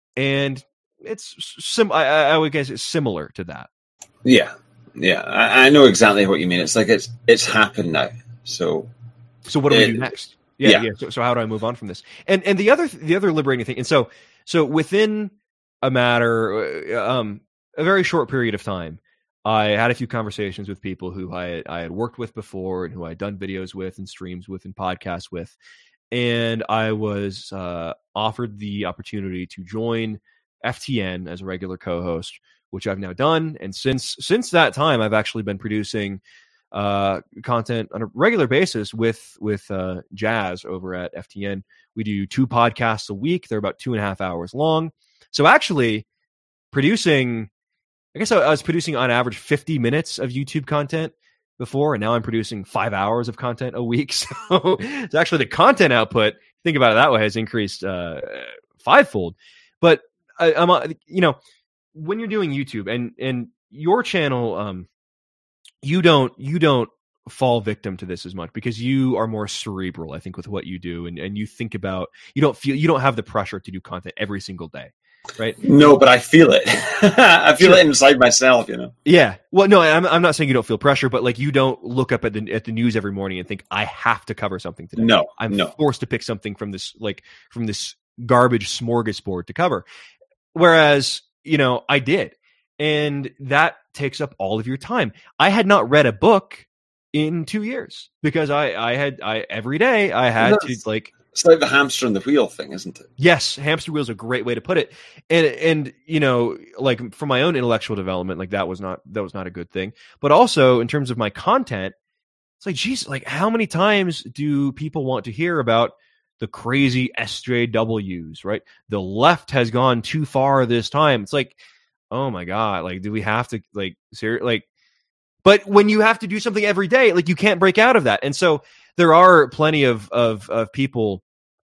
and it's sim. I, I would guess it's similar to that. Yeah, yeah, I, I know exactly what you mean. It's like it's it's happened now. So, so what do it, we do next? Yeah, yeah. yeah. So, so how do I move on from this? And and the other the other liberating thing, and so so within a matter, um, a very short period of time, I had a few conversations with people who I, I had worked with before and who I had done videos with and streams with and podcasts with. And I was uh, offered the opportunity to join F T N as a regular co-host, which I've now done. And since since that time, I've actually been producing uh, content on a regular basis with, with uh, Jazz over at F T N. We do two podcasts a week. They're about two and a half hours long. So actually producing... I guess I was producing on average fifty minutes of YouTube content before, and now I'm producing five hours of content a week. So it's actually the content output, think about it that way, has increased uh, fivefold. But I, I'm, you know, when you're doing YouTube and and your channel, um, you don't you don't fall victim to this as much because you are more cerebral, I think, with what you do, and and you think about, you don't feel you don't have the pressure to do content every single day. Right? No, but I feel it. I feel sure. it inside myself, you know. Yeah. Well, no, I'm I'm not saying you don't feel pressure, but like you don't look up at the at the news every morning and think I have to cover something today. No, I'm no. forced to pick something from this like from this garbage smorgasbord to cover. Whereas, you know, I did. And that takes up all of your time. I had not read a book in two years because I, I had, I, every day I had That's, to like, it's like the hamster and the wheel thing, isn't it? yes. Hamster wheel is a great way to put it. And, and, you know, like for my own intellectual development, like that was not, that was not a good thing. But also in terms of my content, it's like, geez, like how many times do people want to hear about the crazy S J Ws, right? The left has gone too far this time. It's like, oh my God, like, do we have to, like, ser- like, but when you have to do something every day, like, you can't break out of that. And so there are plenty of, of, of people,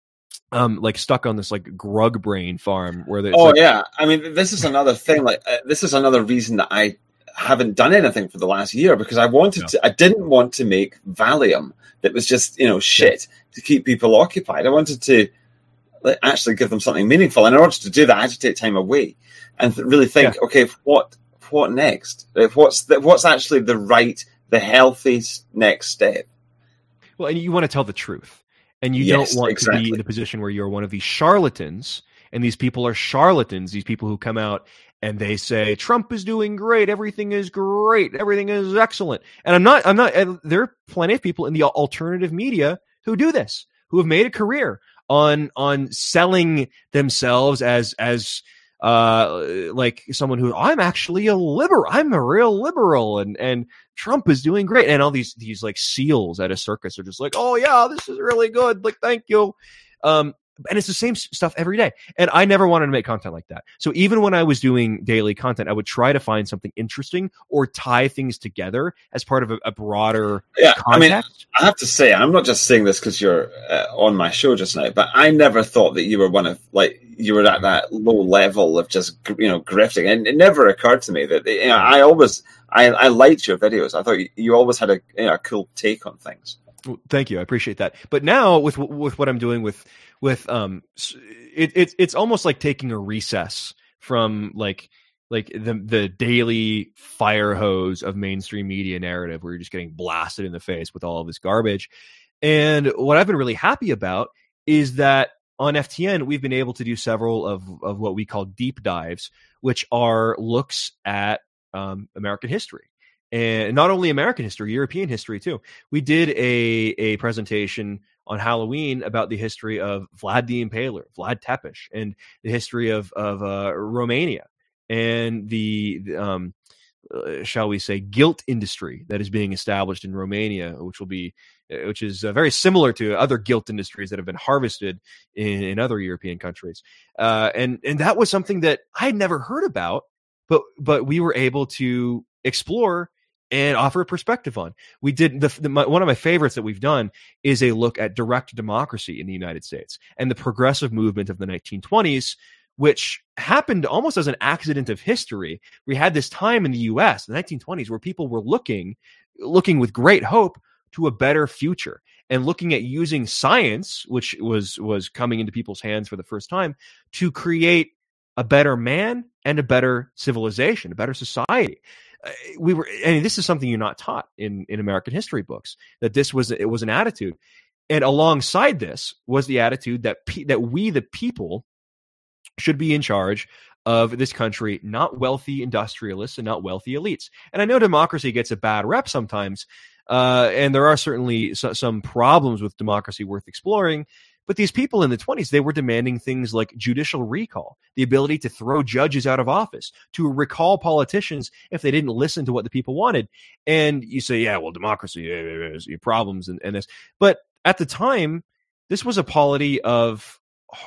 um, like, stuck on this, like, grug brain farm where they, oh, like, yeah. I mean, this is another thing. Like, uh, this is another reason that I haven't done anything for the last year because I wanted yeah. to, I didn't want to make Valium that was just, you know, shit yeah. to keep people occupied. I wanted to like, actually give them something meaningful. And in order to do that, I had to take time away and th- really think, yeah. okay, what what next? What's the, what's actually the right, the healthy next step? Well, and you want to tell the truth. And you yes, don't want exactly. to be in a position where you're one of these charlatans, and these people are charlatans, these people who come out and they say, Trump is doing great, everything is great, everything is excellent. And I'm not, I'm not, there are plenty of people in the alternative media who do this, who have made a career on, on selling themselves as, as, uh, like someone who, I'm actually a liberal, I'm a real liberal, and, and Trump is doing great. And all these, these like seals at a circus are just like, oh yeah, this is really good. Like, thank you. Um, And it's the same stuff every day. And I never wanted to make content like that. So even when I was doing daily content, I would try to find something interesting or tie things together as part of a, a broader yeah, context. I mean, I have to say, I'm not just saying this because you're uh, on my show just now, but I never thought that you were one of, like, you were at that low level of just, you know, grifting. And it never occurred to me that, you know, I always, I, I liked your videos. I thought you, you always had a, you know, a cool take on things. Well, thank you. I appreciate that. But now with with what I'm doing with with um, it, it it's almost like taking a recess from like like the the daily fire hose of mainstream media narrative, where you're just getting blasted in the face with all of this garbage. And what I've been really happy about is that on F T N we've been able to do several of of what we call deep dives, which are looks at um, American history. And not only American history, European history too. We did a a presentation on Halloween about the history of Vlad the Impaler, Vlad Tepes, and the history of of uh, Romania and the, the um, uh, shall we say, guilt industry that is being established in Romania, which will be which is uh, very similar to other guilt industries that have been harvested in, in other European countries. Uh, and and that was something that I had never heard about, but but we were able to explore and offer a perspective on. We did the, the my, one of my favorites that we've done is a look at direct democracy in the United States and the progressive movement of the nineteen twenties, which happened almost as an accident of history. We had this time in the U S, the nineteen twenties, where people were looking, looking with great hope to a better future and looking at using science, which was was coming into people's hands for the first time, to create a better man and a better civilization, a better society. We were, I mean, this is something you're not taught in, in American history books, that this was, it was an attitude. And alongside this was the attitude that, pe- that we, the people, should be in charge of this country, not wealthy industrialists and not wealthy elites. And I know democracy gets a bad rep sometimes, uh, and there are certainly so, some problems with democracy worth exploring. But these people in the twenties, they were demanding things like judicial recall, the ability to throw judges out of office, to recall politicians if they didn't listen to what the people wanted. And you say, yeah, well, democracy has problems and, and this. But at the time, this was a polity of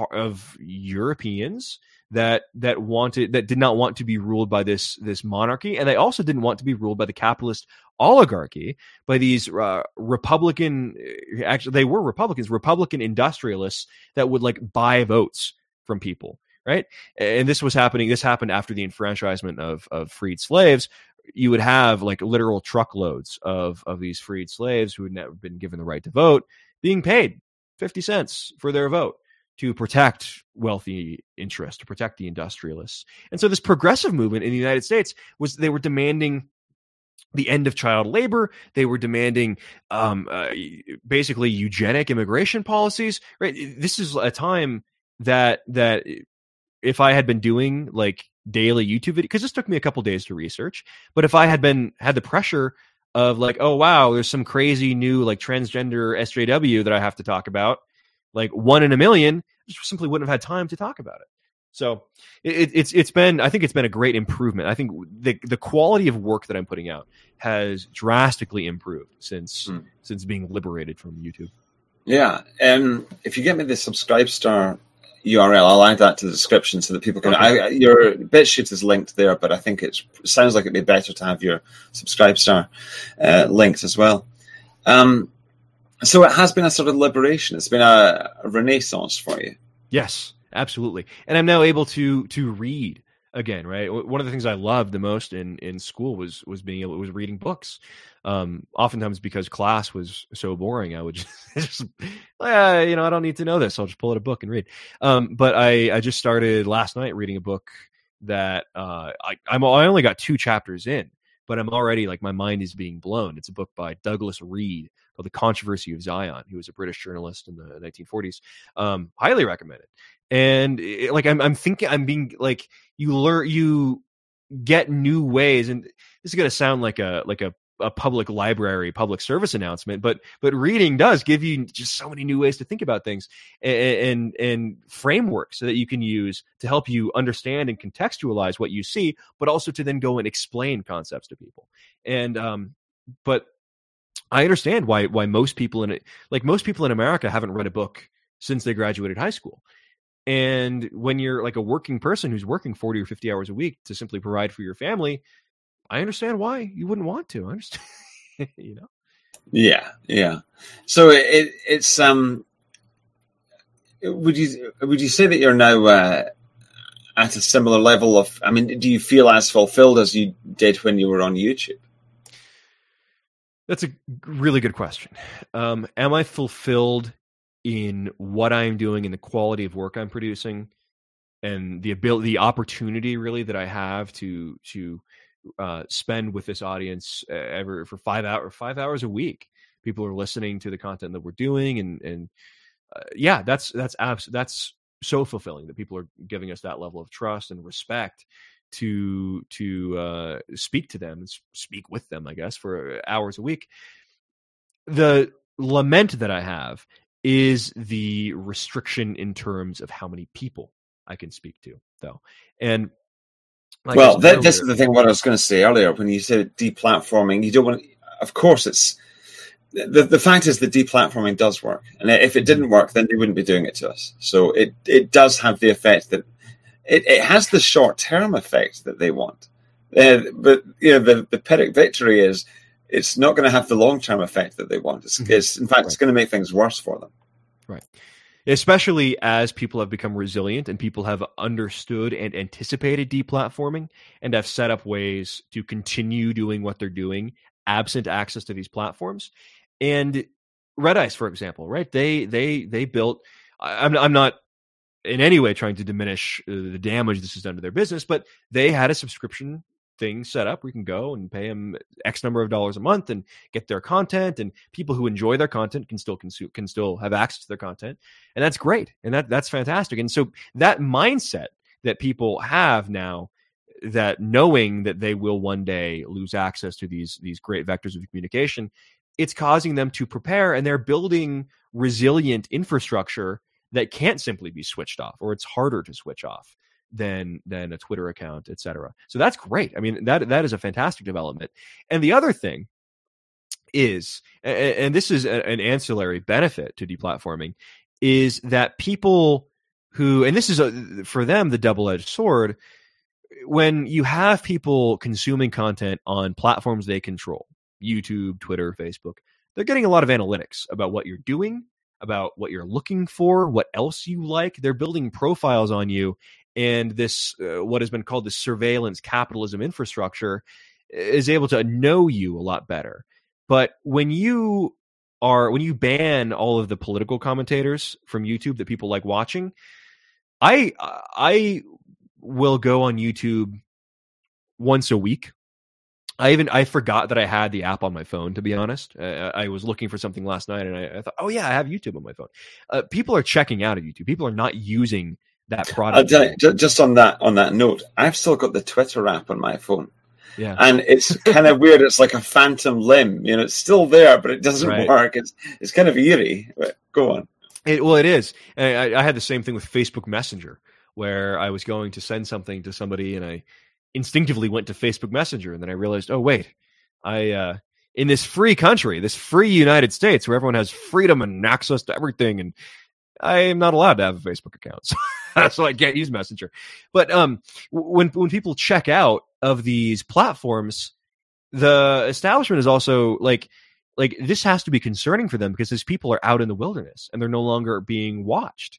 of Europeans that that wanted that did not want to be ruled by this this monarchy, and they also didn't want to be ruled by the capitalist oligarchy, by these uh, Republican, actually they were Republicans, Republican industrialists that would like buy votes from people, right? And this was happening. This happened after the enfranchisement of of freed slaves. You would have like literal truckloads of of these freed slaves who had never been given the right to vote being paid fifty cents for their vote to protect wealthy interests, to protect the industrialists. And so this progressive movement in the United States was, they were demanding the end of child labor. They were demanding um, uh, basically eugenic immigration policies, right? This is a time that, that if I had been doing like daily YouTube videos, because this took me a couple days to research, but if I had been had the pressure of like, oh wow, there's some crazy new like transgender S J W that I have to talk about, like one in a million, I just simply wouldn't have had time to talk about it. So it, it's it's been I think it's been a great improvement. I think the the quality of work that I'm putting out has drastically improved since mm. since being liberated from YouTube. Yeah, um, if you get me the Subscribestar U R L, I'll add that to the description so that people can. Okay. I, your BitChute is linked there, but I think it's, it sounds like it'd be better to have your Subscribestar uh, linked as well. Um, so it has been a sort of liberation. It's been a, a renaissance for you. Yes. Absolutely. And I'm now able to to read again, right? One of the things I loved the most in, in school was was being able was reading books. Um, oftentimes because class was so boring, I would just, just eh, you know, I don't need to know this. I'll just pull out a book and read. Um, but I, I just started last night reading a book that uh, I I'm I only got two chapters in, but I'm already like my mind is being blown. It's a book by Douglas Reed called The Controversy of Zion. He was a British journalist in the nineteen forties. Um, highly recommended. And it, like I'm, I'm thinking, I'm being like you learn, you get new ways, and this is going to sound like a like a, a public library, public service announcement, but but reading does give you just so many new ways to think about things and and, and frameworks so that you can use to help you understand and contextualize what you see, but also to then go and explain concepts to people. And um, but I understand why why most people in it, like most people in America, haven't read a book since they graduated high school. And when you're like a working person who's working forty or fifty hours a week to simply provide for your family, I understand why you wouldn't want to. I understand, you know? Yeah, yeah. So it, it's um. Would you would you say that you're now uh, at a similar level of? I mean, do you feel as fulfilled as you did when you were on YouTube? That's a really good question. Um, am I fulfilled in what I'm doing and the quality of work I'm producing and the ability, the opportunity really that I have to, to uh, spend with this audience uh, ever for five hours, five hours a week? People are listening to the content that we're doing. And, and uh, yeah, that's, that's abs- that's so fulfilling that people are giving us that level of trust and respect to, to uh, speak to them and speak with them, I guess, for hours a week. The lament that I have is the restriction in terms of how many people I can speak to, though. And like well, that, earlier, this is the thing. What I was going to say earlier, when you said deplatforming, you don't want. Of course, it's the the fact is that deplatforming does work, and if it didn't work, then they wouldn't be doing it to us. So it it does have the effect that it, it has the short term effect that they want, uh, but you know the the Pyrrhic victory is. It's not going to have the long-term effect that they want. It's, it's in fact, right. It's going to make things worse for them. Right. Especially as people have become resilient and people have understood and anticipated deplatforming and have set up ways to continue doing what they're doing absent access to these platforms. And Red Ice, for example, right? They they they built. I'm I'm not in any way trying to diminish the damage this has done to their business, but they had a subscription thing set up where you can go and pay them X number of dollars a month and get their content, and people who enjoy their content can still consume, can still have access to their content. And that's great. And that that's fantastic. And so that mindset that people have now, that knowing that they will one day lose access to these, these great vectors of communication, it's causing them to prepare, and they're building resilient infrastructure that can't simply be switched off, or it's harder to switch off than than a Twitter account, et cetera. So that's great. I mean, that that is a fantastic development. And the other thing is, and, and this is a, an ancillary benefit to deplatforming, is that people who, and this is a, for them the double-edged sword, when you have people consuming content on platforms they control, YouTube, Twitter, Facebook, they're getting a lot of analytics about what you're doing, about what you're looking for, what else you like. They're building profiles on you. And this, uh, what has been called the surveillance capitalism infrastructure, is able to know you a lot better. But when you are, when you ban all of the political commentators from YouTube that people like watching, I I will go on YouTube once a week. I even I forgot that I had the app on my phone, to be honest. Uh, I was looking for something last night, and I, I thought, oh yeah, I have YouTube on my phone. Uh, people are checking out of YouTube. People are not using that I'll product. tell you, ju- just on that on that note, I've still got the Twitter app on my phone. Yeah. And it's kind of weird. It's like a phantom limb. You know, it's still there, but it doesn't Right. work. It's it's kind of eerie. But go on. It, well, it is. And I, I had the same thing with Facebook Messenger, where I was going to send something to somebody, and I instinctively went to Facebook Messenger, and then I realized, oh wait, I uh, in this free country, this free United States, where everyone has freedom and access to everything, and I am not allowed to have a Facebook account, so, so I can't use Messenger. But um, when when people check out of these platforms, the establishment is also like. Like, this has to be concerning for them because these people are out in the wilderness and they're no longer being watched,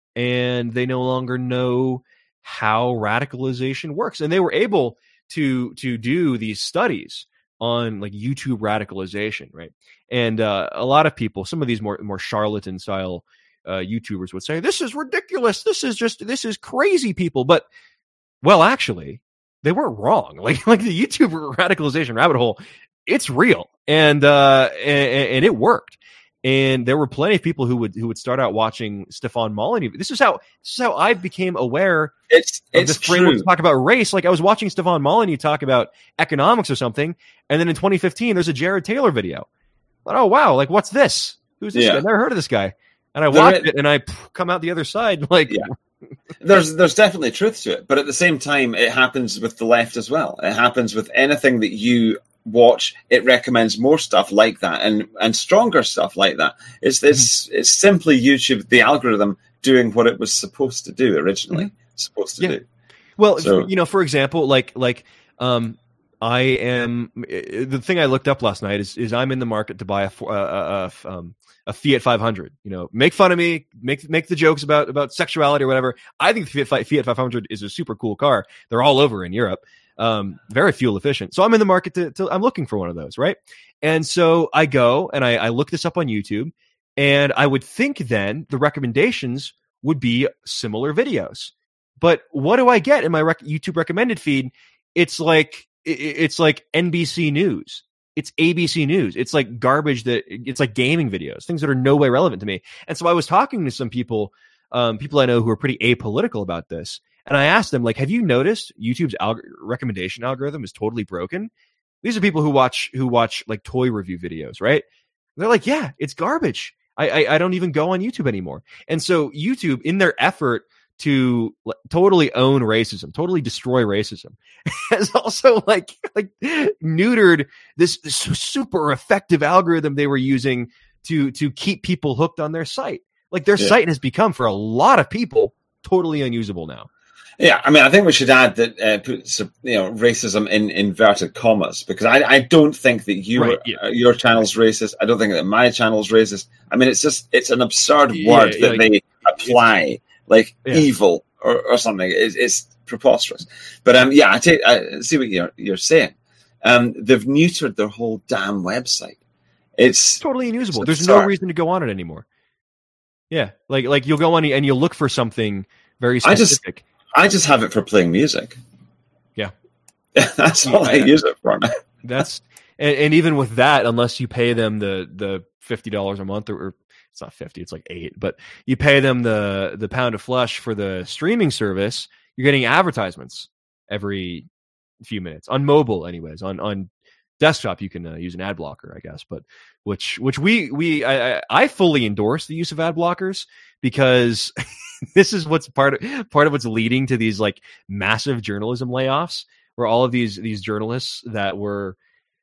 and they no longer know how radicalization works. And they were able to to do these studies on like YouTube radicalization, right? And uh, a lot of people, some of these more more charlatan style uh, YouTubers would say, "This is ridiculous. This is just this is crazy, people." But well, actually, they weren't wrong. Like like the YouTube radicalization rabbit hole, it's real. And, uh, and, and it worked. And there were plenty of people who would, who would start out watching Stefan Molyneux. This is how, this is how I became aware It's, of it's this framework true. to talk about race. Like, I was watching Stefan Molyneux talk about economics or something. And then in twenty fifteen, there's a Jared Taylor video. But, oh, wow. Like, what's this? Who's this Yeah. guy? I've never heard of this guy. And I There watched is- it and I pff, come out the other side. Like, Yeah. There's there's definitely truth to it, but at the same time, it happens with the left as well. It happens with anything that you watch. It recommends more stuff like that and and stronger stuff like that. It's this it's simply YouTube, the algorithm, doing what it was supposed to do originally. Mm-hmm. Supposed to Yeah. do. well, So- you know, for example, like, like, um, I am the thing I looked up last night is is I'm in the market to buy a a, a, a, um, a Fiat five hundred. You know, make fun of me, make make the jokes about about sexuality or whatever. I think the Fiat, Fiat five hundred is a super cool car. They're all over in Europe, um, very fuel efficient. So I'm in the market to, to I'm looking for one of those, right? And so I go and I, I look this up on YouTube, and I would think then the recommendations would be similar videos. But what do I get in my rec- YouTube recommended feed? It's like it, it's like N B C News. It's A B C News. It's like garbage that it's like gaming videos, things that are no way relevant to me. And so I was talking to some people, um, people I know who are pretty apolitical about this. And I asked them, like, have you noticed YouTube's alg- recommendation algorithm is totally broken? These are people who watch, who watch like toy review videos, right? They're like, yeah, it's garbage. I, I, I don't even go on YouTube anymore. And so YouTube, in their effort to like, totally own racism, totally destroy racism, has also like like neutered this, this super effective algorithm they were using to to keep people hooked on their site. Like their Yeah. site has become, for a lot of people, totally unusable now. Yeah, I mean, I think we should add that uh, put some, you know, racism in inverted commas, because I, I don't think that you Right, yeah. uh, your channel's racist. I don't think that my channel's racist. I mean, it's just it's an absurd Yeah, word yeah, that like, they apply, like Yeah. evil or, or something. It's, it's preposterous. But um, yeah, I take I see what you're you're saying. Um, they've neutered their whole damn website. It's Totally unusable. It's There's no absurd. reason to go on it anymore. Yeah, like like you'll go on and you'll look for something very I just- specific. I just have it for playing music. Yeah. That's all I Yeah. use it for. That's and, and even with that, unless you pay them the the fifty dollars a month, or, or it's not fifty, it's like eight, but you pay them the the pound of flesh for the streaming service, you're getting advertisements every few minutes on mobile, anyways. On on desktop, you can uh, use an ad blocker, I guess, but which which we we I, I I fully endorse the use of ad blockers, because this is what's part of part of what's leading to these like massive journalism layoffs, where all of these these journalists that were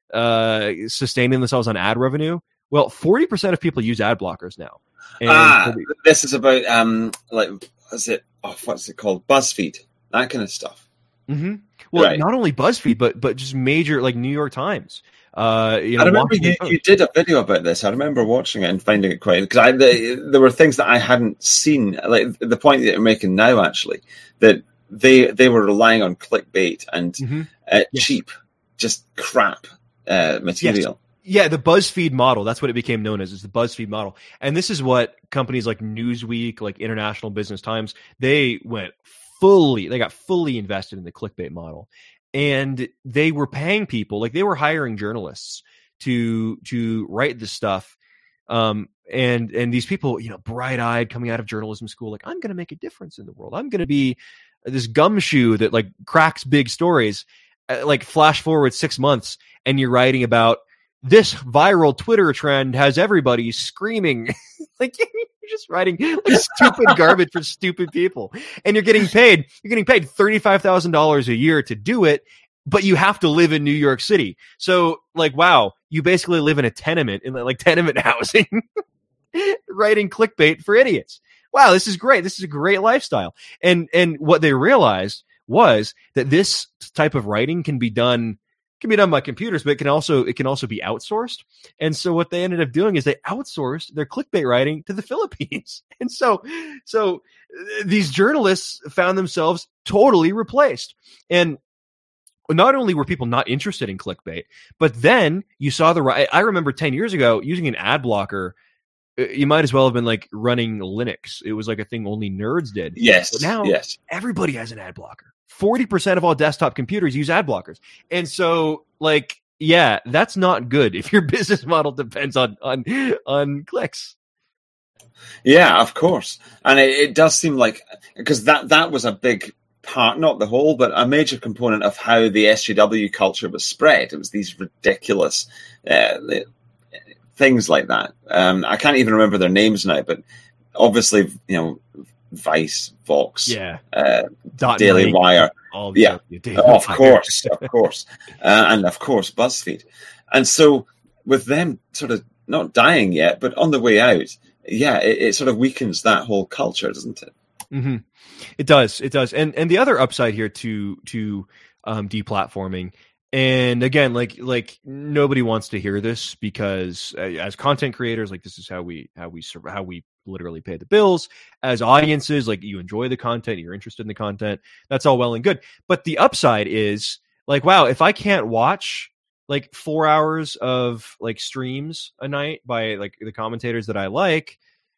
uh, sustaining themselves on ad revenue. Well, forty percent of people use ad blockers now. And ah, so the- this is about um, like, is it? Oh, what's it called? BuzzFeed, that kind of stuff. Mhm. Well, Right. not only BuzzFeed, but but just major like New York Times. Uh, you know, I remember Washington you, Post. you did a video about this. I remember watching it and finding it quite, because I the, there were things that I hadn't seen, like the point that you're making now, actually, that they they were relying on clickbait and Mhm. uh, Yes. cheap, just crap uh, material. Yeah, the BuzzFeed model. That's what it became known as, is the BuzzFeed model. And this is what companies like Newsweek, like International Business Times, they went fully, they got fully invested in the clickbait model. And they were paying people, like they were hiring journalists to to write the stuff Um, and and these people, you know, bright-eyed coming out of journalism school, like, I'm going to make a difference in the world. I'm going to be this gumshoe that like cracks big stories. Uh, like flash forward six months, and you're writing about this viral Twitter trend has everybody screaming. Like you're just writing like stupid garbage for stupid people, and you're getting paid. You're getting paid thirty-five thousand dollars a year to do it, but you have to live in New York City. So, like, wow, you basically live in a tenement, in like tenement housing, writing clickbait for idiots. Wow, this is great. This is a great lifestyle. And and what they realized was that this type of writing can be done can be done by computers, but it can also it can also be outsourced. And so what they ended up doing is they outsourced their clickbait writing to the Philippines. And so so these journalists found themselves totally replaced. And not only were people not interested in clickbait, but then you saw the I remember ten years ago using an ad blocker. You might as well have been like running Linux. It was like a thing only nerds did. Yes. But now yes. everybody has an ad blocker. forty percent of all desktop computers use ad blockers. And so, like, yeah, that's not good if your business model depends on on, on clicks. Yeah, of course. And it, it does seem like, because that, that was a big part, not the whole, but a major component of how the S J W culture was spread. It was these ridiculous uh, things like that. Um, I can't even remember their names now, but obviously, you know, Vice, Vox, yeah, uh, Dot Daily Nine, Wire, all yeah, oh, of course, of course, uh, and of course, BuzzFeed. And so, with them sort of not dying yet, but on the way out, yeah, it, it sort of weakens that whole culture, doesn't it? Mm-hmm. It does, it does. And and the other upside here to to um, deplatforming. And again, like like nobody wants to hear this because uh, as content creators, like this is how we how we how we literally pay the bills. As audiences, like you enjoy the content, you're interested in the content. That's all well and good. But the upside is like, wow, if I can't watch like four hours of like streams a night by like the commentators that I like,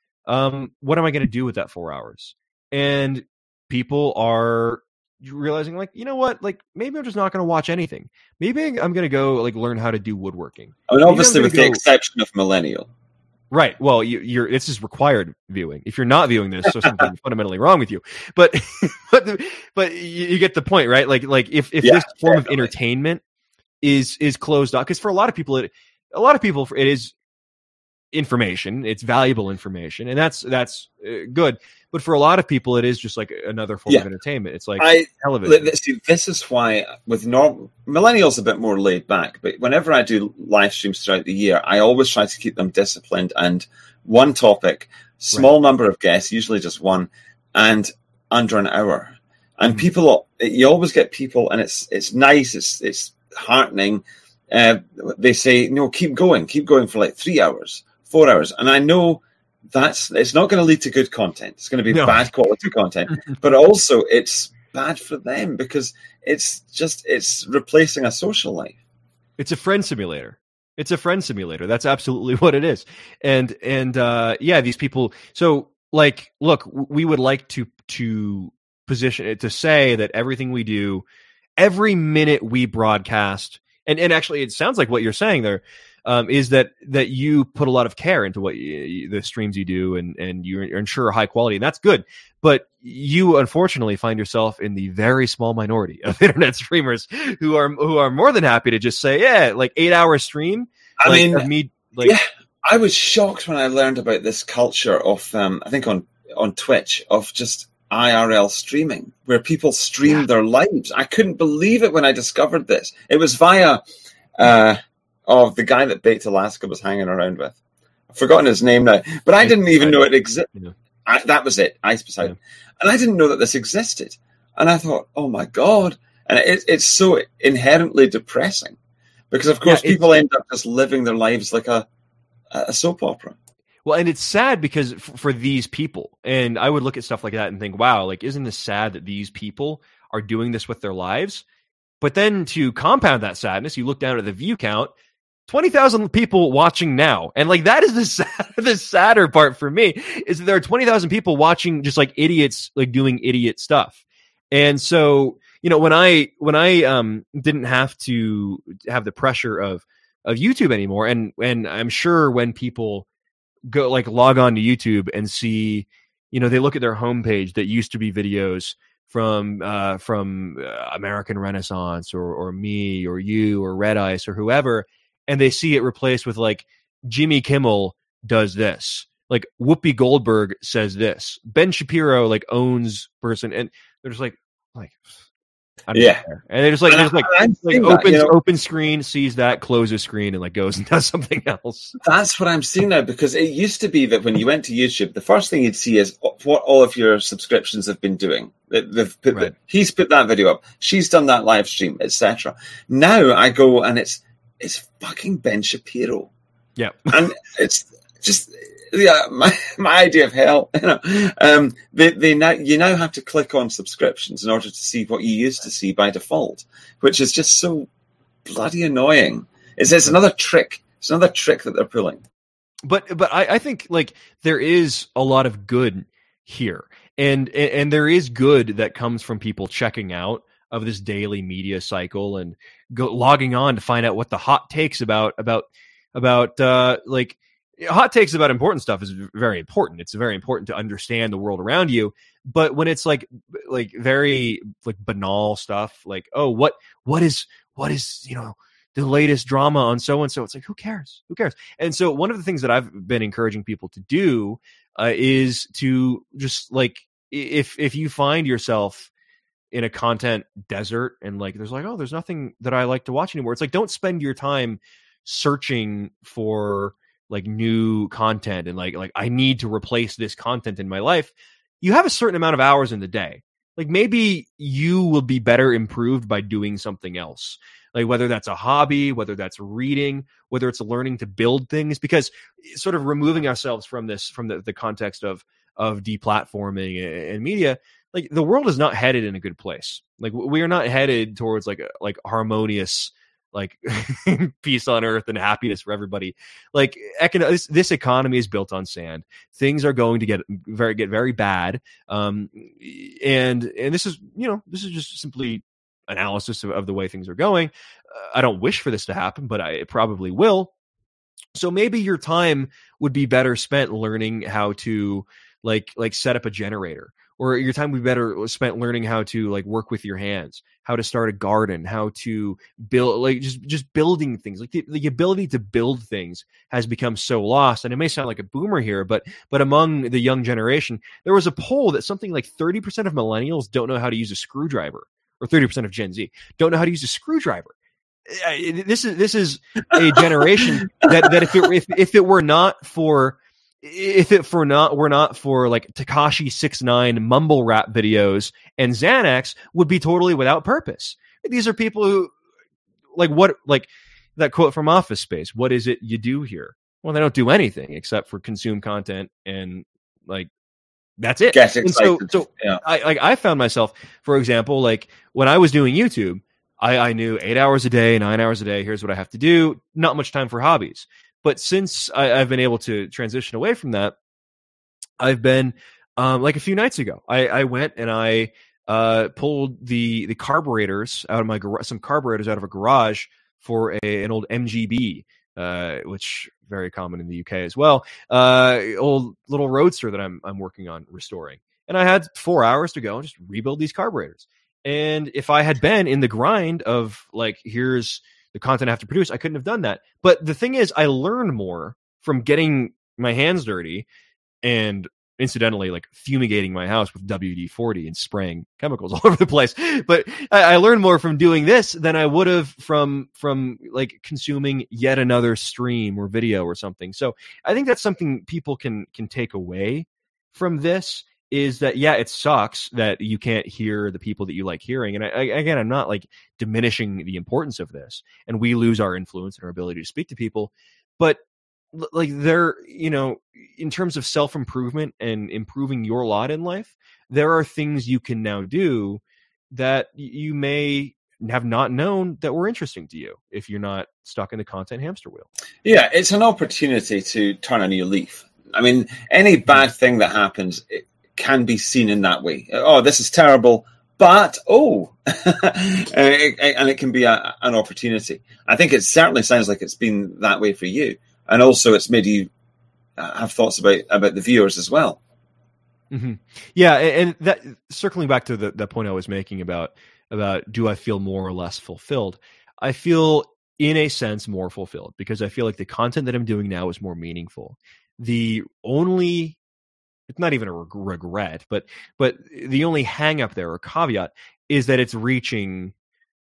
um, what am I going to do with that four hours? And people are realizing like, you know what, like maybe I'm just not going to watch anything. Maybe I'm going to go like learn how to do woodworking. I mean, obviously with go... the exception of millennial. Right. Well, you, you're, this is required viewing. If you're not viewing this, so something fundamentally wrong with you. But, but, but you, you get the point, right? Like, like if, if yeah, this form definitely. of entertainment is, is closed off, because for a lot of people, it, a lot of people, it is information. It's valuable information, and that's, that's uh, good. But for a lot of people, it is just like another form yeah. of entertainment. It's like I, television. See, this is why with norm, millennials a bit more laid back. But whenever I do live streams throughout the year, I always try to keep them disciplined and one topic, small right. number of guests, usually just one, and under an hour. And mm-hmm. people, you always get people, and it's it's nice, it's it's heartening. Uh, they say, no, keep going, keep going for like three hours, four hours, and I know. That's it's not going to lead to good content. It's going to be no. bad quality content, but also it's bad for them because it's just it's replacing a social life. It's a friend simulator. It's a friend simulator. That's absolutely what it is. And and uh, yeah, these people. So like, look, we would like to to position it to say that everything we do, every minute we broadcast, and and actually, it sounds like what you're saying there. Um, is that that you put a lot of care into what you, the streams you do, and and you ensure high quality, and that's good. But you unfortunately find yourself in the very small minority of internet streamers who are who are more than happy to just say, yeah, like eight hour stream. I like, mean, of me, like, yeah, I was shocked when I learned about this culture of, um, I think on on Twitch, of just I R L streaming, where people stream yeah. their lives. I couldn't believe it when I discovered this. It was via. Uh, Of the guy that Baked Alaska was hanging around with. I've forgotten his name now, but I didn't even know it existed. Yeah. That was it, Ice Poseidon. Yeah. And I didn't know that this existed. And I thought, oh my God. And it, it's so inherently depressing because, of course, yeah, people end up just living their lives like a, a soap opera. Well, and it's sad because f- for these people, and I would look at stuff like that and think, wow, like, isn't this sad that these people are doing this with their lives? But then to compound that sadness, you look down at the view count, twenty thousand people watching now. And like, that is the sad, the sadder part for me is that there are twenty thousand people watching just like idiots, like doing idiot stuff. And so, you know, when I, when I, um, didn't have to have the pressure of, of YouTube anymore. And, and I'm sure when people go like log on to YouTube and see, you know, they look at their homepage that used to be videos from uh, from uh, American Renaissance or or me or you or Red Ice or whoever, and they see it replaced with like Jimmy Kimmel does this, like Whoopi Goldberg says this, Ben Shapiro like owns person, and they're just like like. I don't yeah, care. And they're just like, and just like, I, like that, opens you know, open screen, sees that, closes screen, and like goes and does something else. That's what I'm seeing now, because it used to be that when you went to YouTube, the first thing you'd see is what all of your subscriptions have been doing. They've put Right. the, he's put that video up, she's done that live stream, et cetera. Now I go and it's it's fucking Ben Shapiro. Yeah, and it's just. Yeah, my my idea of hell. You know, um, they they now you now have to click on subscriptions in order to see what you used to see by default, which is just so bloody annoying. It's, it's another trick. It's another trick that they're pulling. But but I, I think like there is a lot of good here, and and there is good that comes from people checking out of this daily media cycle and go logging on to find out what the hot takes about about about uh, like. Hot takes about important stuff is very important. It's very important to understand the world around you. But when it's like, like very like banal stuff, like, oh, what, what is, what is, you know, the latest drama on so and so? It's like, who cares? Who cares? And so one of the things that I've been encouraging people to do uh, is to just like, if if you find yourself in a content desert and like, there's like, oh, there's nothing that I like to watch anymore. It's like, don't spend your time searching for like new content and like like I need to replace this content in my life. You have a certain amount of hours in the day. Like maybe you will be better improved by doing something else. Like whether that's a hobby, whether that's reading, whether it's learning to build things, because sort of removing ourselves from this, from the, the context of of deplatforming and, and media, like the world is not headed in a good place. Like we are not headed towards like a, like harmonious, like peace on earth and happiness for everybody. Like econ- this, this economy is built on sand. Things are going to get very, get very bad. Um, and, and this is, you know, this is just simply analysis of, of the way things are going. Uh, I don't wish for this to happen, but I it probably will. So maybe your time would be better spent learning how to like, like set up a generator, or your time would be better spent learning how to like work with your hands, how to start a garden, how to build, like just, just building things. Like the, the ability to build things has become so lost. And it may sound like a boomer here, but, but among the young generation, there was a poll that something like thirty percent of millennials don't know how to use a screwdriver, or thirty percent of Gen Z don't know how to use a screwdriver. This is, this is a generation that, that if it, if, if it were not for, If it for not were not for like Tekashi six nine mumble rap videos and Xanax, would be totally without purpose. These are people who like what like that quote from Office Space. What is it you do here? Well, they don't do anything except for consume content and like that's it. Get and so, excited. so Yeah. I like I found myself, for example, like when I was doing YouTube, I, I knew eight hours a day, nine hours a day. Here's what I have to do. Not much time for hobbies. But since I, I've been able to transition away from that, I've been um, like a few nights ago, I, I went and I uh, pulled the the carburetors out of my gar- some carburetors out of a garage for a, an old M G B, uh, which very common in the U K as well. Uh, old little Roadster that I'm I'm working on restoring, and I had four hours to go and just rebuild these carburetors. And if I had been in the grind of like, here's the content I have to produce, I couldn't have done that. But the thing is, I learned more from getting my hands dirty and incidentally like fumigating my house with W D forty and spraying chemicals all over the place. But I, I learned more from doing this than I would have from from like consuming yet another stream or video or something. So I think that's something people can can take away from this, is that, yeah, it sucks that you can't hear the people that you like hearing. And I, I, again, I'm not like diminishing the importance of this, and we lose our influence and our ability to speak to people. But like there, you know, in terms of self-improvement and improving your lot in life, there are things you can now do that you may have not known that were interesting to you if you're not stuck in the content hamster wheel. Yeah, it's an opportunity to turn a new leaf. I mean, any bad thing that happens, it can be seen in that way. Oh, this is terrible, but oh, and it can be a, an opportunity. I think it certainly sounds like it's been that way for you, and also it's made you have thoughts about about the viewers as well. Mm-hmm. Yeah, and that circling back to the, the point I was making about about do I feel more or less fulfilled? I feel in a sense more fulfilled because I feel like the content that I'm doing now is more meaningful. The only it's not even a regret, but but the only hang up there or caveat is that it's reaching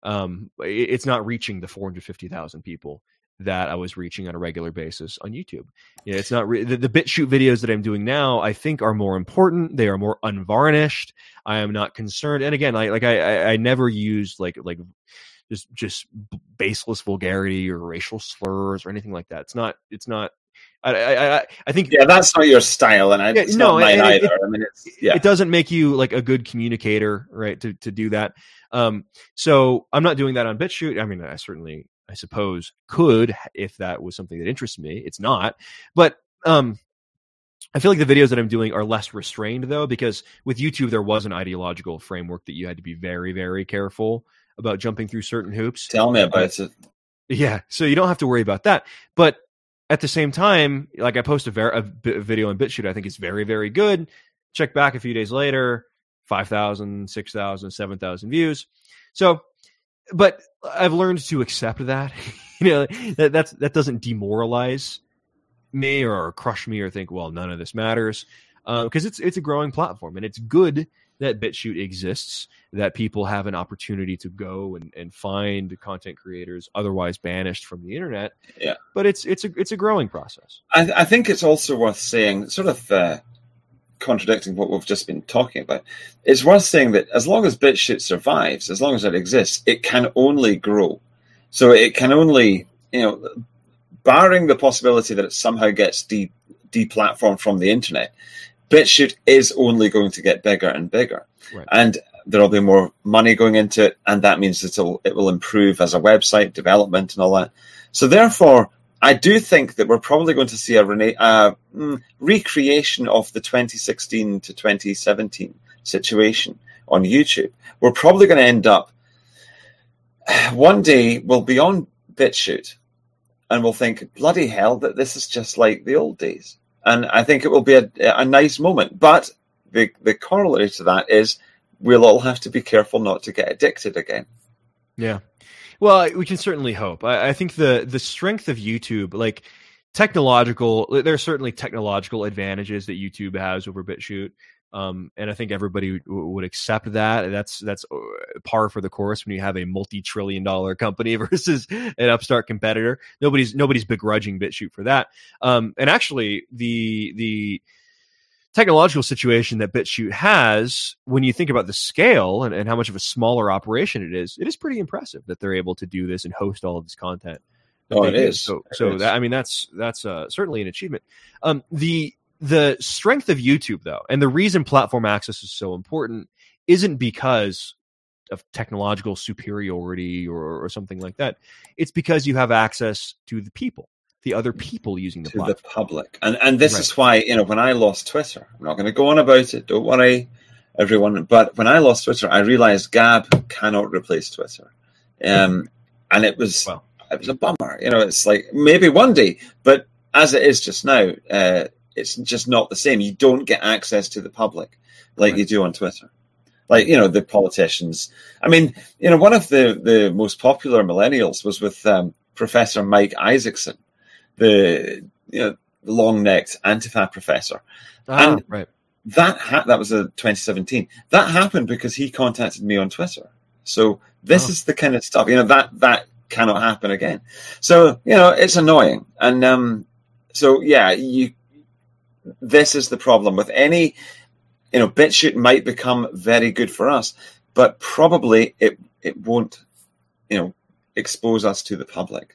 um it's not reaching the four hundred fifty thousand people that I was reaching on a regular basis on YouTube. Yeah, it's not re- the, the BitChute videos that I'm doing now. I think are more important. They are more unvarnished. I am not concerned. And again, I like I I, I never used like like just just baseless vulgarity or racial slurs or anything like that. It's not. It's not. I I I think yeah, that's not your style, and I, yeah, it's no, not mine either. It, I mean, it's, yeah. it doesn't make you like a good communicator, right? To to do that. Um, so I'm not doing that on BitChute. I mean, I certainly. I suppose could if that was something that interests me. It's not, but um, I feel like the videos that I'm doing are less restrained though, because with YouTube there was an ideological framework that you had to be very, very careful about jumping through certain hoops. Tell me about uh, it. Yeah, so you don't have to worry about that. But at the same time, like I post a, ver- a, b- a video on BitChute, I think it's very, very good. Check back a few days later, five thousand, six thousand, seven thousand views. So. But I've learned to accept that. you know, that that's, that doesn't demoralize me or crush me or think, well, none of this matters. Because uh, it's it's a growing platform, and it's good that BitChute exists, that people have an opportunity to go and, and find content creators otherwise banished from the internet. Yeah. But it's it's a it's a growing process. I, I think it's also worth saying, sort of uh, contradicting what we've just been talking about, it's worth saying that as long as BitChute survives, as long as it exists, it can only grow. So it can only, you know, barring the possibility that it somehow gets de- deplatformed from the internet, BitChute is only going to get bigger and bigger. Right. And there will be more money going into it, and that means that it'll, it will improve as a website, development and all that. So therefore, I do think that we're probably going to see a rena- uh, mm, recreation of the twenty sixteen to twenty seventeen situation on YouTube. We're probably going to end up, one day we'll be on BitChute and we'll think, bloody hell, that this is just like the old days. And I think it will be a, a nice moment. But the, the corollary to that is we'll all have to be careful not to get addicted again. Yeah. Well, we can certainly hope. I, I think the the strength of YouTube, like technological, there are certainly technological advantages that YouTube has over BitChute, um, and I think everybody w- would accept that. That's that's par for the course when you have a multi-trillion dollar company versus an upstart competitor. Nobody's nobody's begrudging BitChute for that. Um, and actually, the the technological situation that BitChute has, when you think about the scale and, and how much of a smaller operation it is, it is pretty impressive that they're able to do this and host all of this content. Oh, it is. So, it so is. that I mean, that's that's uh, certainly an achievement. Um, the the strength of YouTube, though, and the reason platform access is so important, isn't because of technological superiority or, or something like that. It's because you have access to the people. The other people using the to platform. the public. And and this right. is why, you know, when I lost Twitter, I'm not going to go on about it, don't worry, everyone, but when I lost Twitter, I realized Gab cannot replace Twitter. Um, and it was well. it was a bummer. You know, it's like maybe one day, but as it is just now, uh, it's just not the same. You don't get access to the public like right. you do on Twitter. Like, you know, the politicians. I mean, you know, one of the, the most popular millennials was with um, Professor Mike Isaacson, the you know long-necked Antifa professor, ah, and right. that ha- that was a twenty seventeen. That happened because he contacted me on Twitter. So this oh. is the kind of stuff, you know, that that cannot happen again. So you know, it's annoying, and um, so yeah, you. This is the problem with any, you know, BitChute might become very good for us, but probably it it won't, you know, expose us to the public.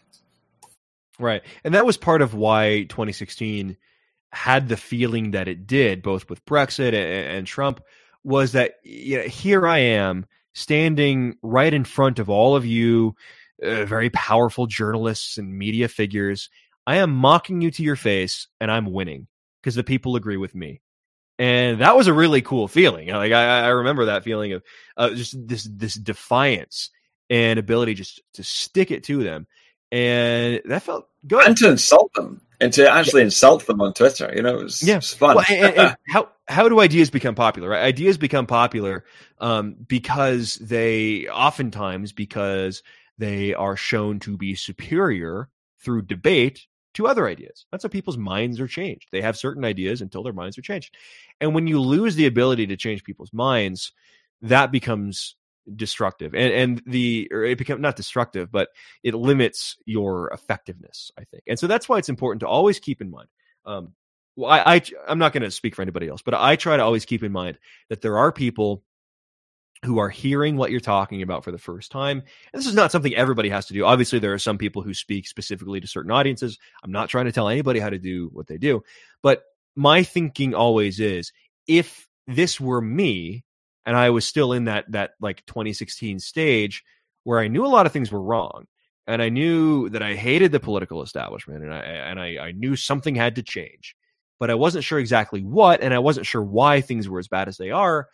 Right. And that was part of why twenty sixteen had the feeling that it did, both with Brexit and, and Trump, was that you know, here I am standing right in front of all of you, uh, very powerful journalists and media figures. I am mocking you to your face, and I'm winning because the people agree with me. And that was a really cool feeling. Like I, I remember that feeling of uh, just this this defiance and ability just to stick it to them. And that felt good. And to insult them. and to actually yeah. insult them on Twitter. You know, it was, yeah. it was fun. Well, and, and how how do ideas become popular? Right? Ideas become popular um, because they oftentimes because they are shown to be superior through debate to other ideas. That's how people's minds are changed. They have certain ideas until their minds are changed. And when you lose the ability to change people's minds, that becomes destructive. And and the or it becomes not destructive, but it limits your effectiveness, I think. And so that's why it's important to always keep in mind. Um, well, I, I I'm not going to speak for anybody else, but I try to always keep in mind that there are people who are hearing what you're talking about for the first time. And this is not something everybody has to do. Obviously, there are some people who speak specifically to certain audiences. I'm not trying to tell anybody how to do what they do. But my thinking always is, if this were me and I was still in that that like twenty sixteen stage where I knew a lot of things were wrong, and I knew that I hated the political establishment, and I and I, I knew something had to change, but I wasn't sure exactly what, and I wasn't sure why things were as bad as they are.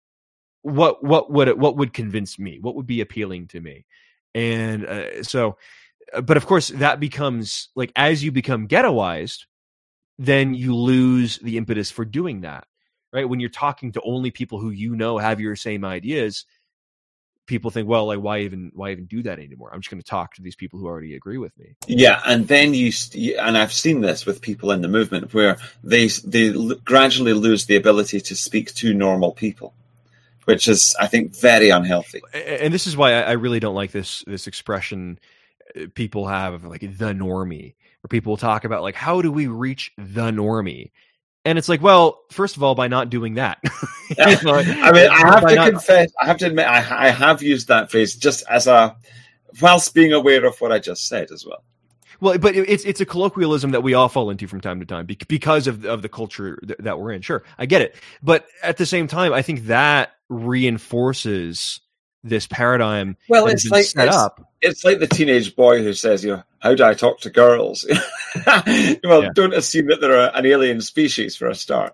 What what would what would convince me? What would be appealing to me? And uh, so, but of course, that becomes like, as you become ghettoized, then you lose the impetus for doing that, right? When you're talking to only people who you know have your same ideas, people think, well, like why even why even do that anymore? I'm just going to talk to these people who already agree with me. Yeah, and then you and I've seen this with people in the movement where they they gradually lose the ability to speak to normal people, which is, I think, very unhealthy. And this is why I really don't like this this expression people have of like the normie, where people talk about like, how do we reach the normie? And it's like, well, first of all, by not doing that. Yeah. You know, I mean, I have to not... confess, I have to admit, I, I have used that phrase just as a, whilst being aware of what I just said as well. Well, but it's it's a colloquialism that we all fall into from time to time because of of the culture that we're in. Sure, I get it, but at the same time, I think that reinforces this paradigm. Well, it's like set it's, up. It's like the teenage boy who says, "You know, how do I talk to girls?" Well, yeah. Don't assume that they're an alien species for a start.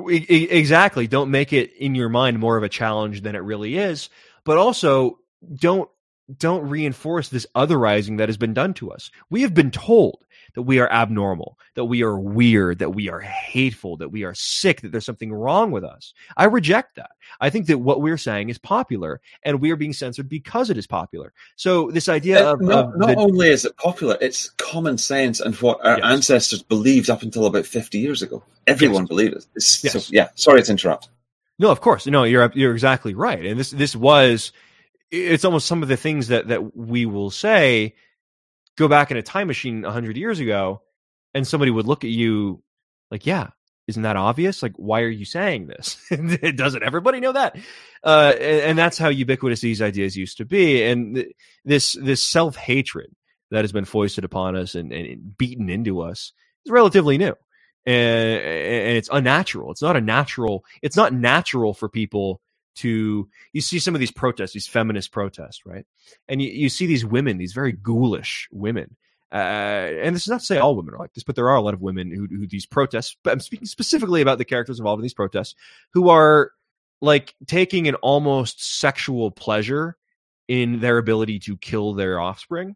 Exactly. Don't make it in your mind more of a challenge than it really is, but also don't. Don't reinforce this otherizing that has been done to us. We have been told that we are abnormal, that we are weird, that we are hateful, that we are sick, that there's something wrong with us. I reject that. I think that what we're saying is popular, and we are being censored because it is popular. So this idea uh, of... Not, of not the, only is it popular, it's common sense and what our yes. ancestors believed up until about fifty years ago. Everyone yes. believed it. It's, yes. So, yeah, sorry to interrupt. No, of course. No, you're you're exactly right. And this this was... It's almost some of the things that, that we will say, go back in a time machine a hundred years ago, and somebody would look at you like, yeah, isn't that obvious? Like, why are you saying this? Doesn't everybody know that? Uh, and, and that's how ubiquitous these ideas used to be. And th- this this self-hatred that has been foisted upon us and, and beaten into us is relatively new. And, and it's unnatural. It's not a natural, it's not natural for people to, you see some of these protests, these feminist protests, right? And you, you see these women, these very ghoulish women. Uh, and this is not to say all women are like this, but there are a lot of women who who these protests, but I'm speaking specifically about the characters involved in these protests, who are like taking an almost sexual pleasure in their ability to kill their offspring.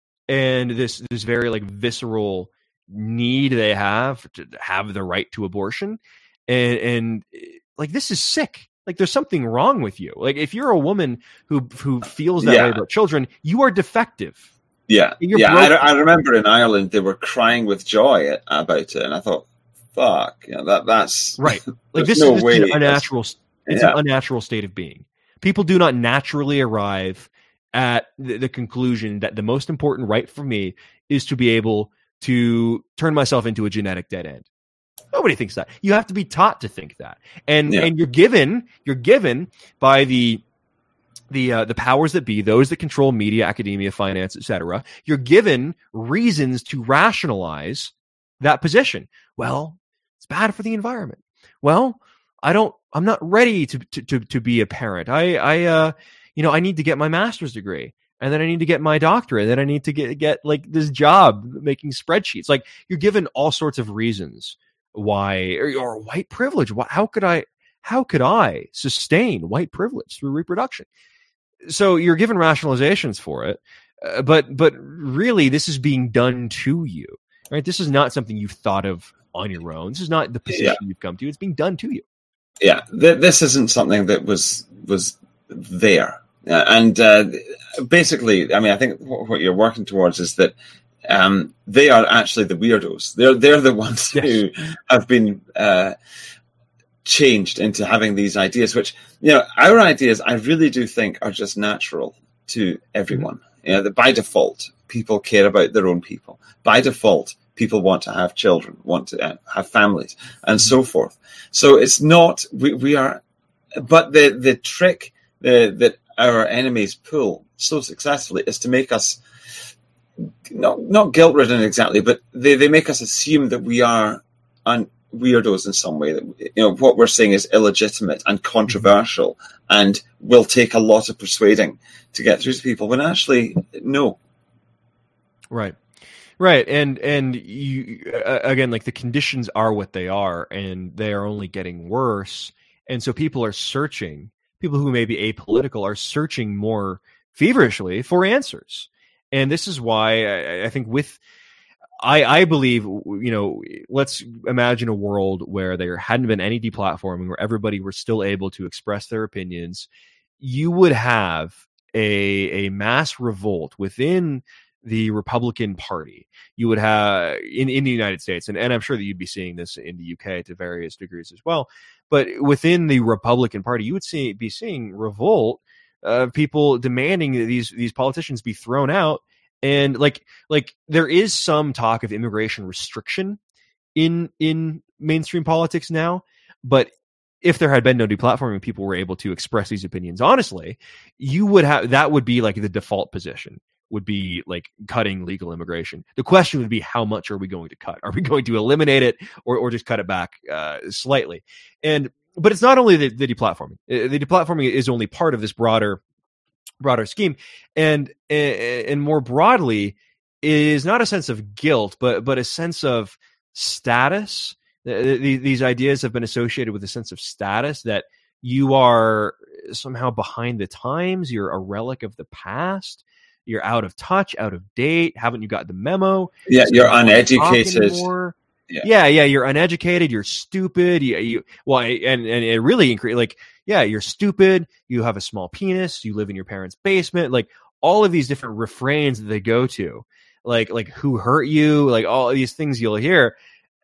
And this, this very like visceral need they have to have the right to abortion. And, and like, this is sick. Like, there's something wrong with you. Like, if you're a woman who who feels that yeah. way about children, you are defective. Yeah, yeah. I, I remember in Ireland they were crying with joy about it, and I thought, "Fuck, you know, that that's right." Like this, no is, this is an unnatural. It's yeah. an unnatural state of being. People do not naturally arrive at the, the conclusion that the most important right for me is to be able to turn myself into a genetic dead end. Nobody thinks that. You have to be taught to think that, and yeah. and you're given you're given by the the uh, the powers that be, those that control media, academia, finance, et cetera. You're given reasons to rationalize that position. Well, it's bad for the environment. Well, I don't. I'm not ready to to to, to be a parent. I I uh you know I need to get my master's degree. And then I need to get my doctorate. And then I need to get get like this job making spreadsheets. Like, you're given all sorts of reasons why, or, or white privilege. Why, how could I, how could I sustain white privilege through reproduction? So you're given rationalizations for it, uh, but but really this is being done to you. right? This is not something you've thought of on your own. This is not the position Yeah. you've come to. It's being done to you. Yeah, th- this isn't something that was was there. Uh, and uh, basically, I mean, I think what, what you're working towards is that um, they are actually the weirdos. They're they're the ones Yes. who have been uh, changed into having these ideas, which, you know, our ideas, I really do think, are just natural to everyone. Mm-hmm. You know, that by default, people care about their own people. By default, people want to have children, want to uh, have families, and mm-hmm. so forth. So it's not, we, we are, but the, the trick uh, that our enemies pull so successfully is to make us, not not guilt-ridden exactly, but they, they make us assume that we are un, weirdos in some way. That, you know, what we're saying is illegitimate and controversial, mm-hmm. and will take a lot of persuading to get through to people, when actually, no. Right. Right, and and you uh, again, like the conditions are what they are, and they are only getting worse. And so people are searching. People who may be apolitical are searching more feverishly for answers. And this is why I, I think with I I believe, you know, let's imagine a world where there hadn't been any deplatforming, where everybody were still able to express their opinions. You would have a a mass revolt within the Republican Party. You would have in, in the United States, and, and I'm sure that you'd be seeing this in the U K to various degrees as well. But within the Republican Party, you would see be seeing revolt of uh, people demanding that these these politicians be thrown out. And like like there is some talk of immigration restriction in in mainstream politics now, but if there had been no deplatforming, people were able to express these opinions honestly, you would have that would be like the default position. Would be like cutting legal immigration. The question would be, how much are we going to cut? Are we going to eliminate it, or, or just cut it back uh, slightly? And but it's not only the, the deplatforming. The deplatforming is only part of this broader broader scheme, and and more broadly is not a sense of guilt, but but a sense of status. These ideas have been associated with a sense of status, that you are somehow behind the times. You're a relic of the past. You're out of touch, out of date. Haven't you got the memo? Yeah, so you're uneducated. Yeah. yeah, yeah, you're uneducated. You're stupid. You, you well, and and it really increase like, yeah, you're stupid. You have a small penis. You live in your parents' basement. Like all of these different refrains that they go to, like like who hurt you, like all of these things you'll hear,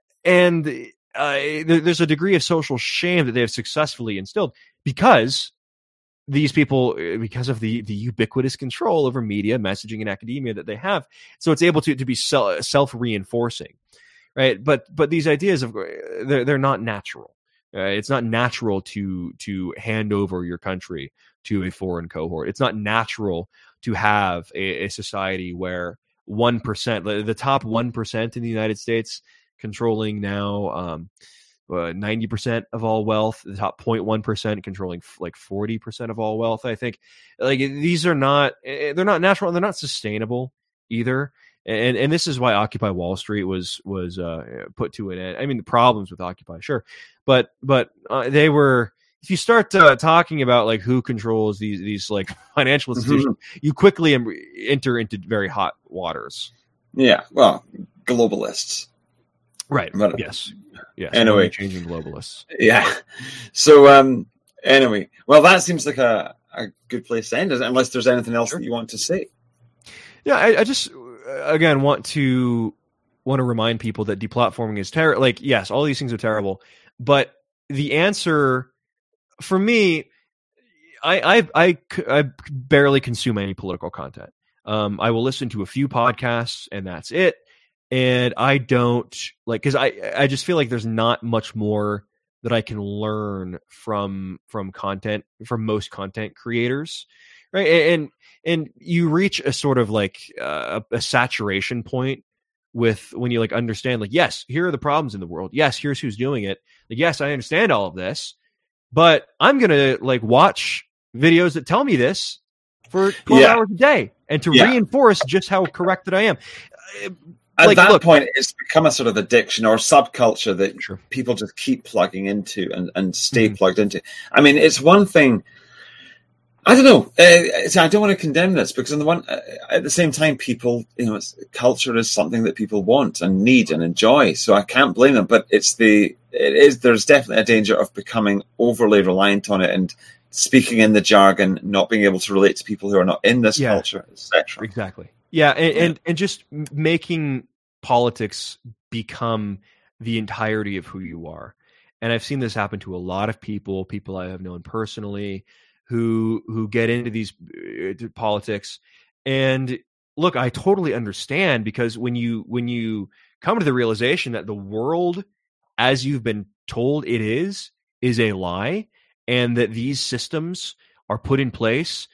and uh, there, there's a degree of social shame that they have successfully instilled because. These people, because of the the ubiquitous control over media, messaging, and academia that they have, so it's able to to be self reinforcing, right? But but these ideas of they're they're not natural. Uh, it's not natural to to hand over your country to a foreign cohort. It's not natural to have a, a society where one percent, the top one percent in the United States, controlling now. Um, Uh, ninety percent of all wealth, the top zero point one percent controlling f- like forty percent of all wealth. I think like these are not, they're not natural, and they're not sustainable either. And and this is why Occupy Wall Street was was uh, put to an end. I mean, the problems with Occupy, sure, but but uh, they were. If you start uh, talking about like who controls these these like financial institutions, mm-hmm. you quickly em- enter into very hot waters. Yeah, well, globalists. Right. But, yes. Yes. Anyway, changing globalists. Yeah. So um, anyway, well, that seems like a, a good place to end, unless there's anything else sure. that you want to say. Yeah, I, I just again want to want to remind people that deplatforming is terrible. Like, yes, all these things are terrible, but the answer for me, I I I, I barely consume any political content. Um, I will listen to a few podcasts, and that's it. And I don't like, because I, I just feel like there's not much more that I can learn from from content, from most content creators, right? And and you reach a sort of like uh, a saturation point with when you like understand, like, yes, here are the problems in the world. Yes, here's who's doing it. Like, yes, I understand all of this, but I'm gonna like watch videos that tell me this for twelve yeah. hours a day, and to yeah. reinforce just how correct that I am. At like, that look, point, it's become a sort of addiction or subculture that sure. people just keep plugging into and, and stay mm-hmm. plugged into. I mean, it's one thing. I don't know. Uh, I don't want to condemn this because, on the one, uh, at the same time, people, you know, it's, culture is something that people want and need and enjoy. So I can't blame them. But it's the, it is. There's definitely a danger of becoming overly reliant on it and speaking in the jargon, not being able to relate to people who are not in this yeah, culture, et cetera. Exactly. Yeah, and, yeah. and and just making politics become the entirety of who you are. And I've seen this happen to a lot of people, people I have known personally, who who get into these uh, politics. And look, I totally understand, because when you when you come to the realization that the world as you've been told it is is a lie, and that these systems are put in place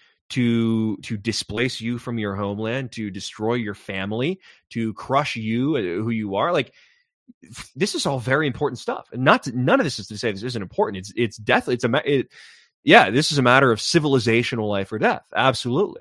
to to displace you from your homeland, to destroy your family, to crush you, who you are, like, this is all very important stuff. And not to, none of this is to say this isn't important. It's it's definitely it's a it, yeah, this is a matter of civilizational life or death. Absolutely.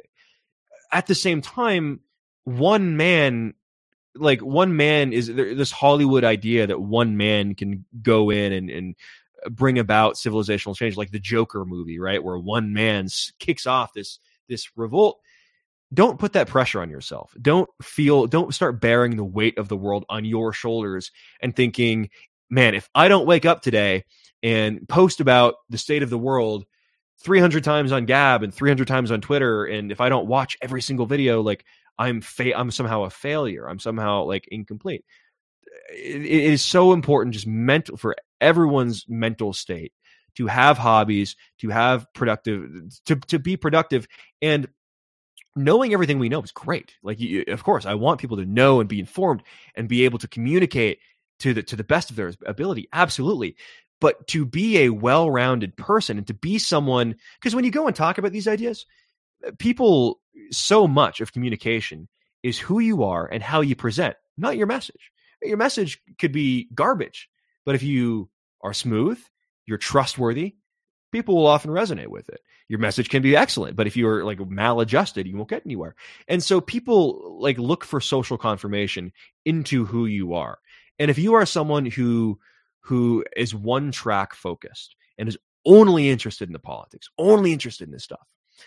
At the same time, one man, like one man is there, this Hollywood idea that one man can go in and, and bring about civilizational change, like the Joker movie, right? Where one man kicks off this, this revolt. Don't put that pressure on yourself. Don't feel, don't start bearing the weight of the world on your shoulders and thinking, man, if I don't wake up today and post about the state of the world three hundred times on Gab and three hundred times on Twitter, and if I don't watch every single video, like I'm fa- I'm somehow a failure. I'm somehow like incomplete. It, it is so important, just mental, for everyone's mental state, to have hobbies, to have productive, to, to be productive. And knowing everything we know is great. Like, you, of course, I want people to know and be informed and be able to communicate to the to the best of their ability. Absolutely. But to be a well-rounded person and to be someone, because when you go and talk about these ideas, people, so much of communication is who you are and how you present, not your message. Your message could be garbage, but if you are smooth, you're trustworthy, people will often resonate with it. Your message can be excellent, but if you're like maladjusted, you won't get anywhere. And so people like look for social confirmation into who you are. And if you are someone who who is one track focused and is only interested in the politics, only interested in this stuff,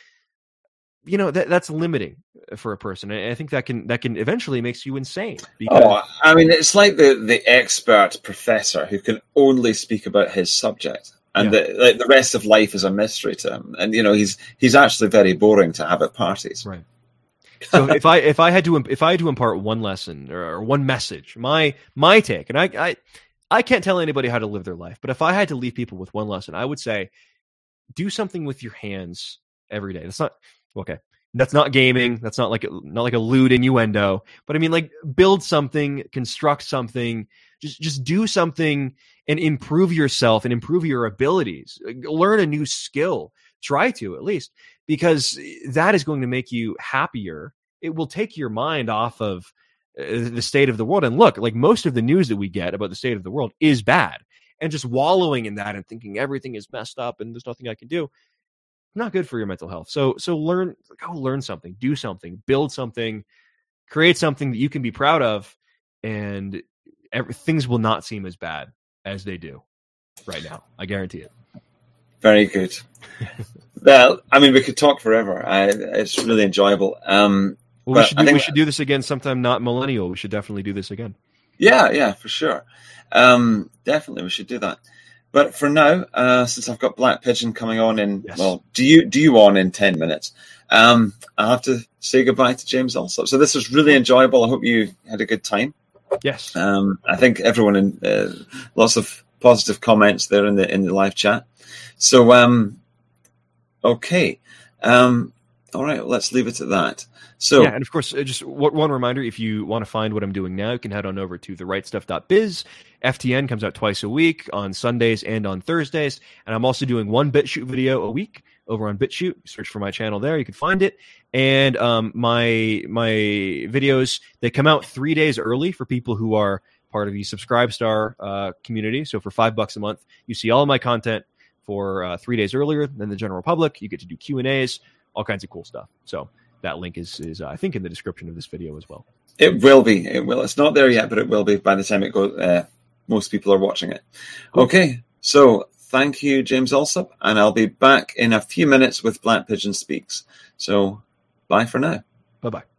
you know, that that's limiting for a person. And I think that can that can eventually makes you insane. Because... Oh, I mean, it's like the, the expert professor who can only speak about his subject. And yeah. the, like, the rest of life is a mystery to him. And, you know, he's he's actually very boring to have at parties. Right. So if I if I had to if I had to impart one lesson or, or one message, my my take, and I, I I can't tell anybody how to live their life, but if I had to leave people with one lesson, I would say, do something with your hands every day. That's not okay. That's not gaming. That's not like a, not like a lewd innuendo. But I mean, like, build something, construct something. Just just do something and improve yourself and improve your abilities. Learn a new skill. Try to, at least, because that is going to make you happier. It will take your mind off of the state of the world. And look, like, most of the news that we get about the state of the world is bad. And just wallowing in that and thinking everything is messed up and there's nothing I can do, not good for your mental health. So so learn, go learn something, do something, build something, create something that you can be proud of, and every, things will not seem as bad as they do right now. I guarantee it. Very good. Well, I mean, we could talk forever. I, it's really enjoyable. Um, well, we should do, we should do this again sometime. Not millennial. We should definitely do this again. Yeah, yeah, for sure. Um, definitely, we should do that. But for now, uh, since I've got Black Pigeon coming on in, yes. well, do you do you on in ten minutes? Um, I'll have to say goodbye to James also. So this was really enjoyable. I hope you had a good time. Yes. Um, I think everyone in uh, lots of positive comments there in the in the live chat. So, um, okay. Um, all right, well, let's leave it at that. So, yeah, and of course, just one reminder, if you want to find what I'm doing now, you can head on over to the right stuff dot biz. F T N comes out twice a week on Sundays and on Thursdays. And I'm also doing one BitChute video a week over on BitChute. Search for my channel there. You can find it. And um, my my videos, they come out three days early for people who are part of the Subscribestar uh, community. So for five bucks a month, you see all of my content for uh, three days earlier than the general public. You get to do Q and A's, all kinds of cool stuff. So that link is, is uh, I think, in the description of this video as well. It will be. It will. It's not there yet, but it will be by the time it goes. Uh, most people are watching it. Cool. Okay. So Thank you, James Allsop. And I'll be back in a few minutes with Black Pigeon Speaks. So bye for now. Bye-bye.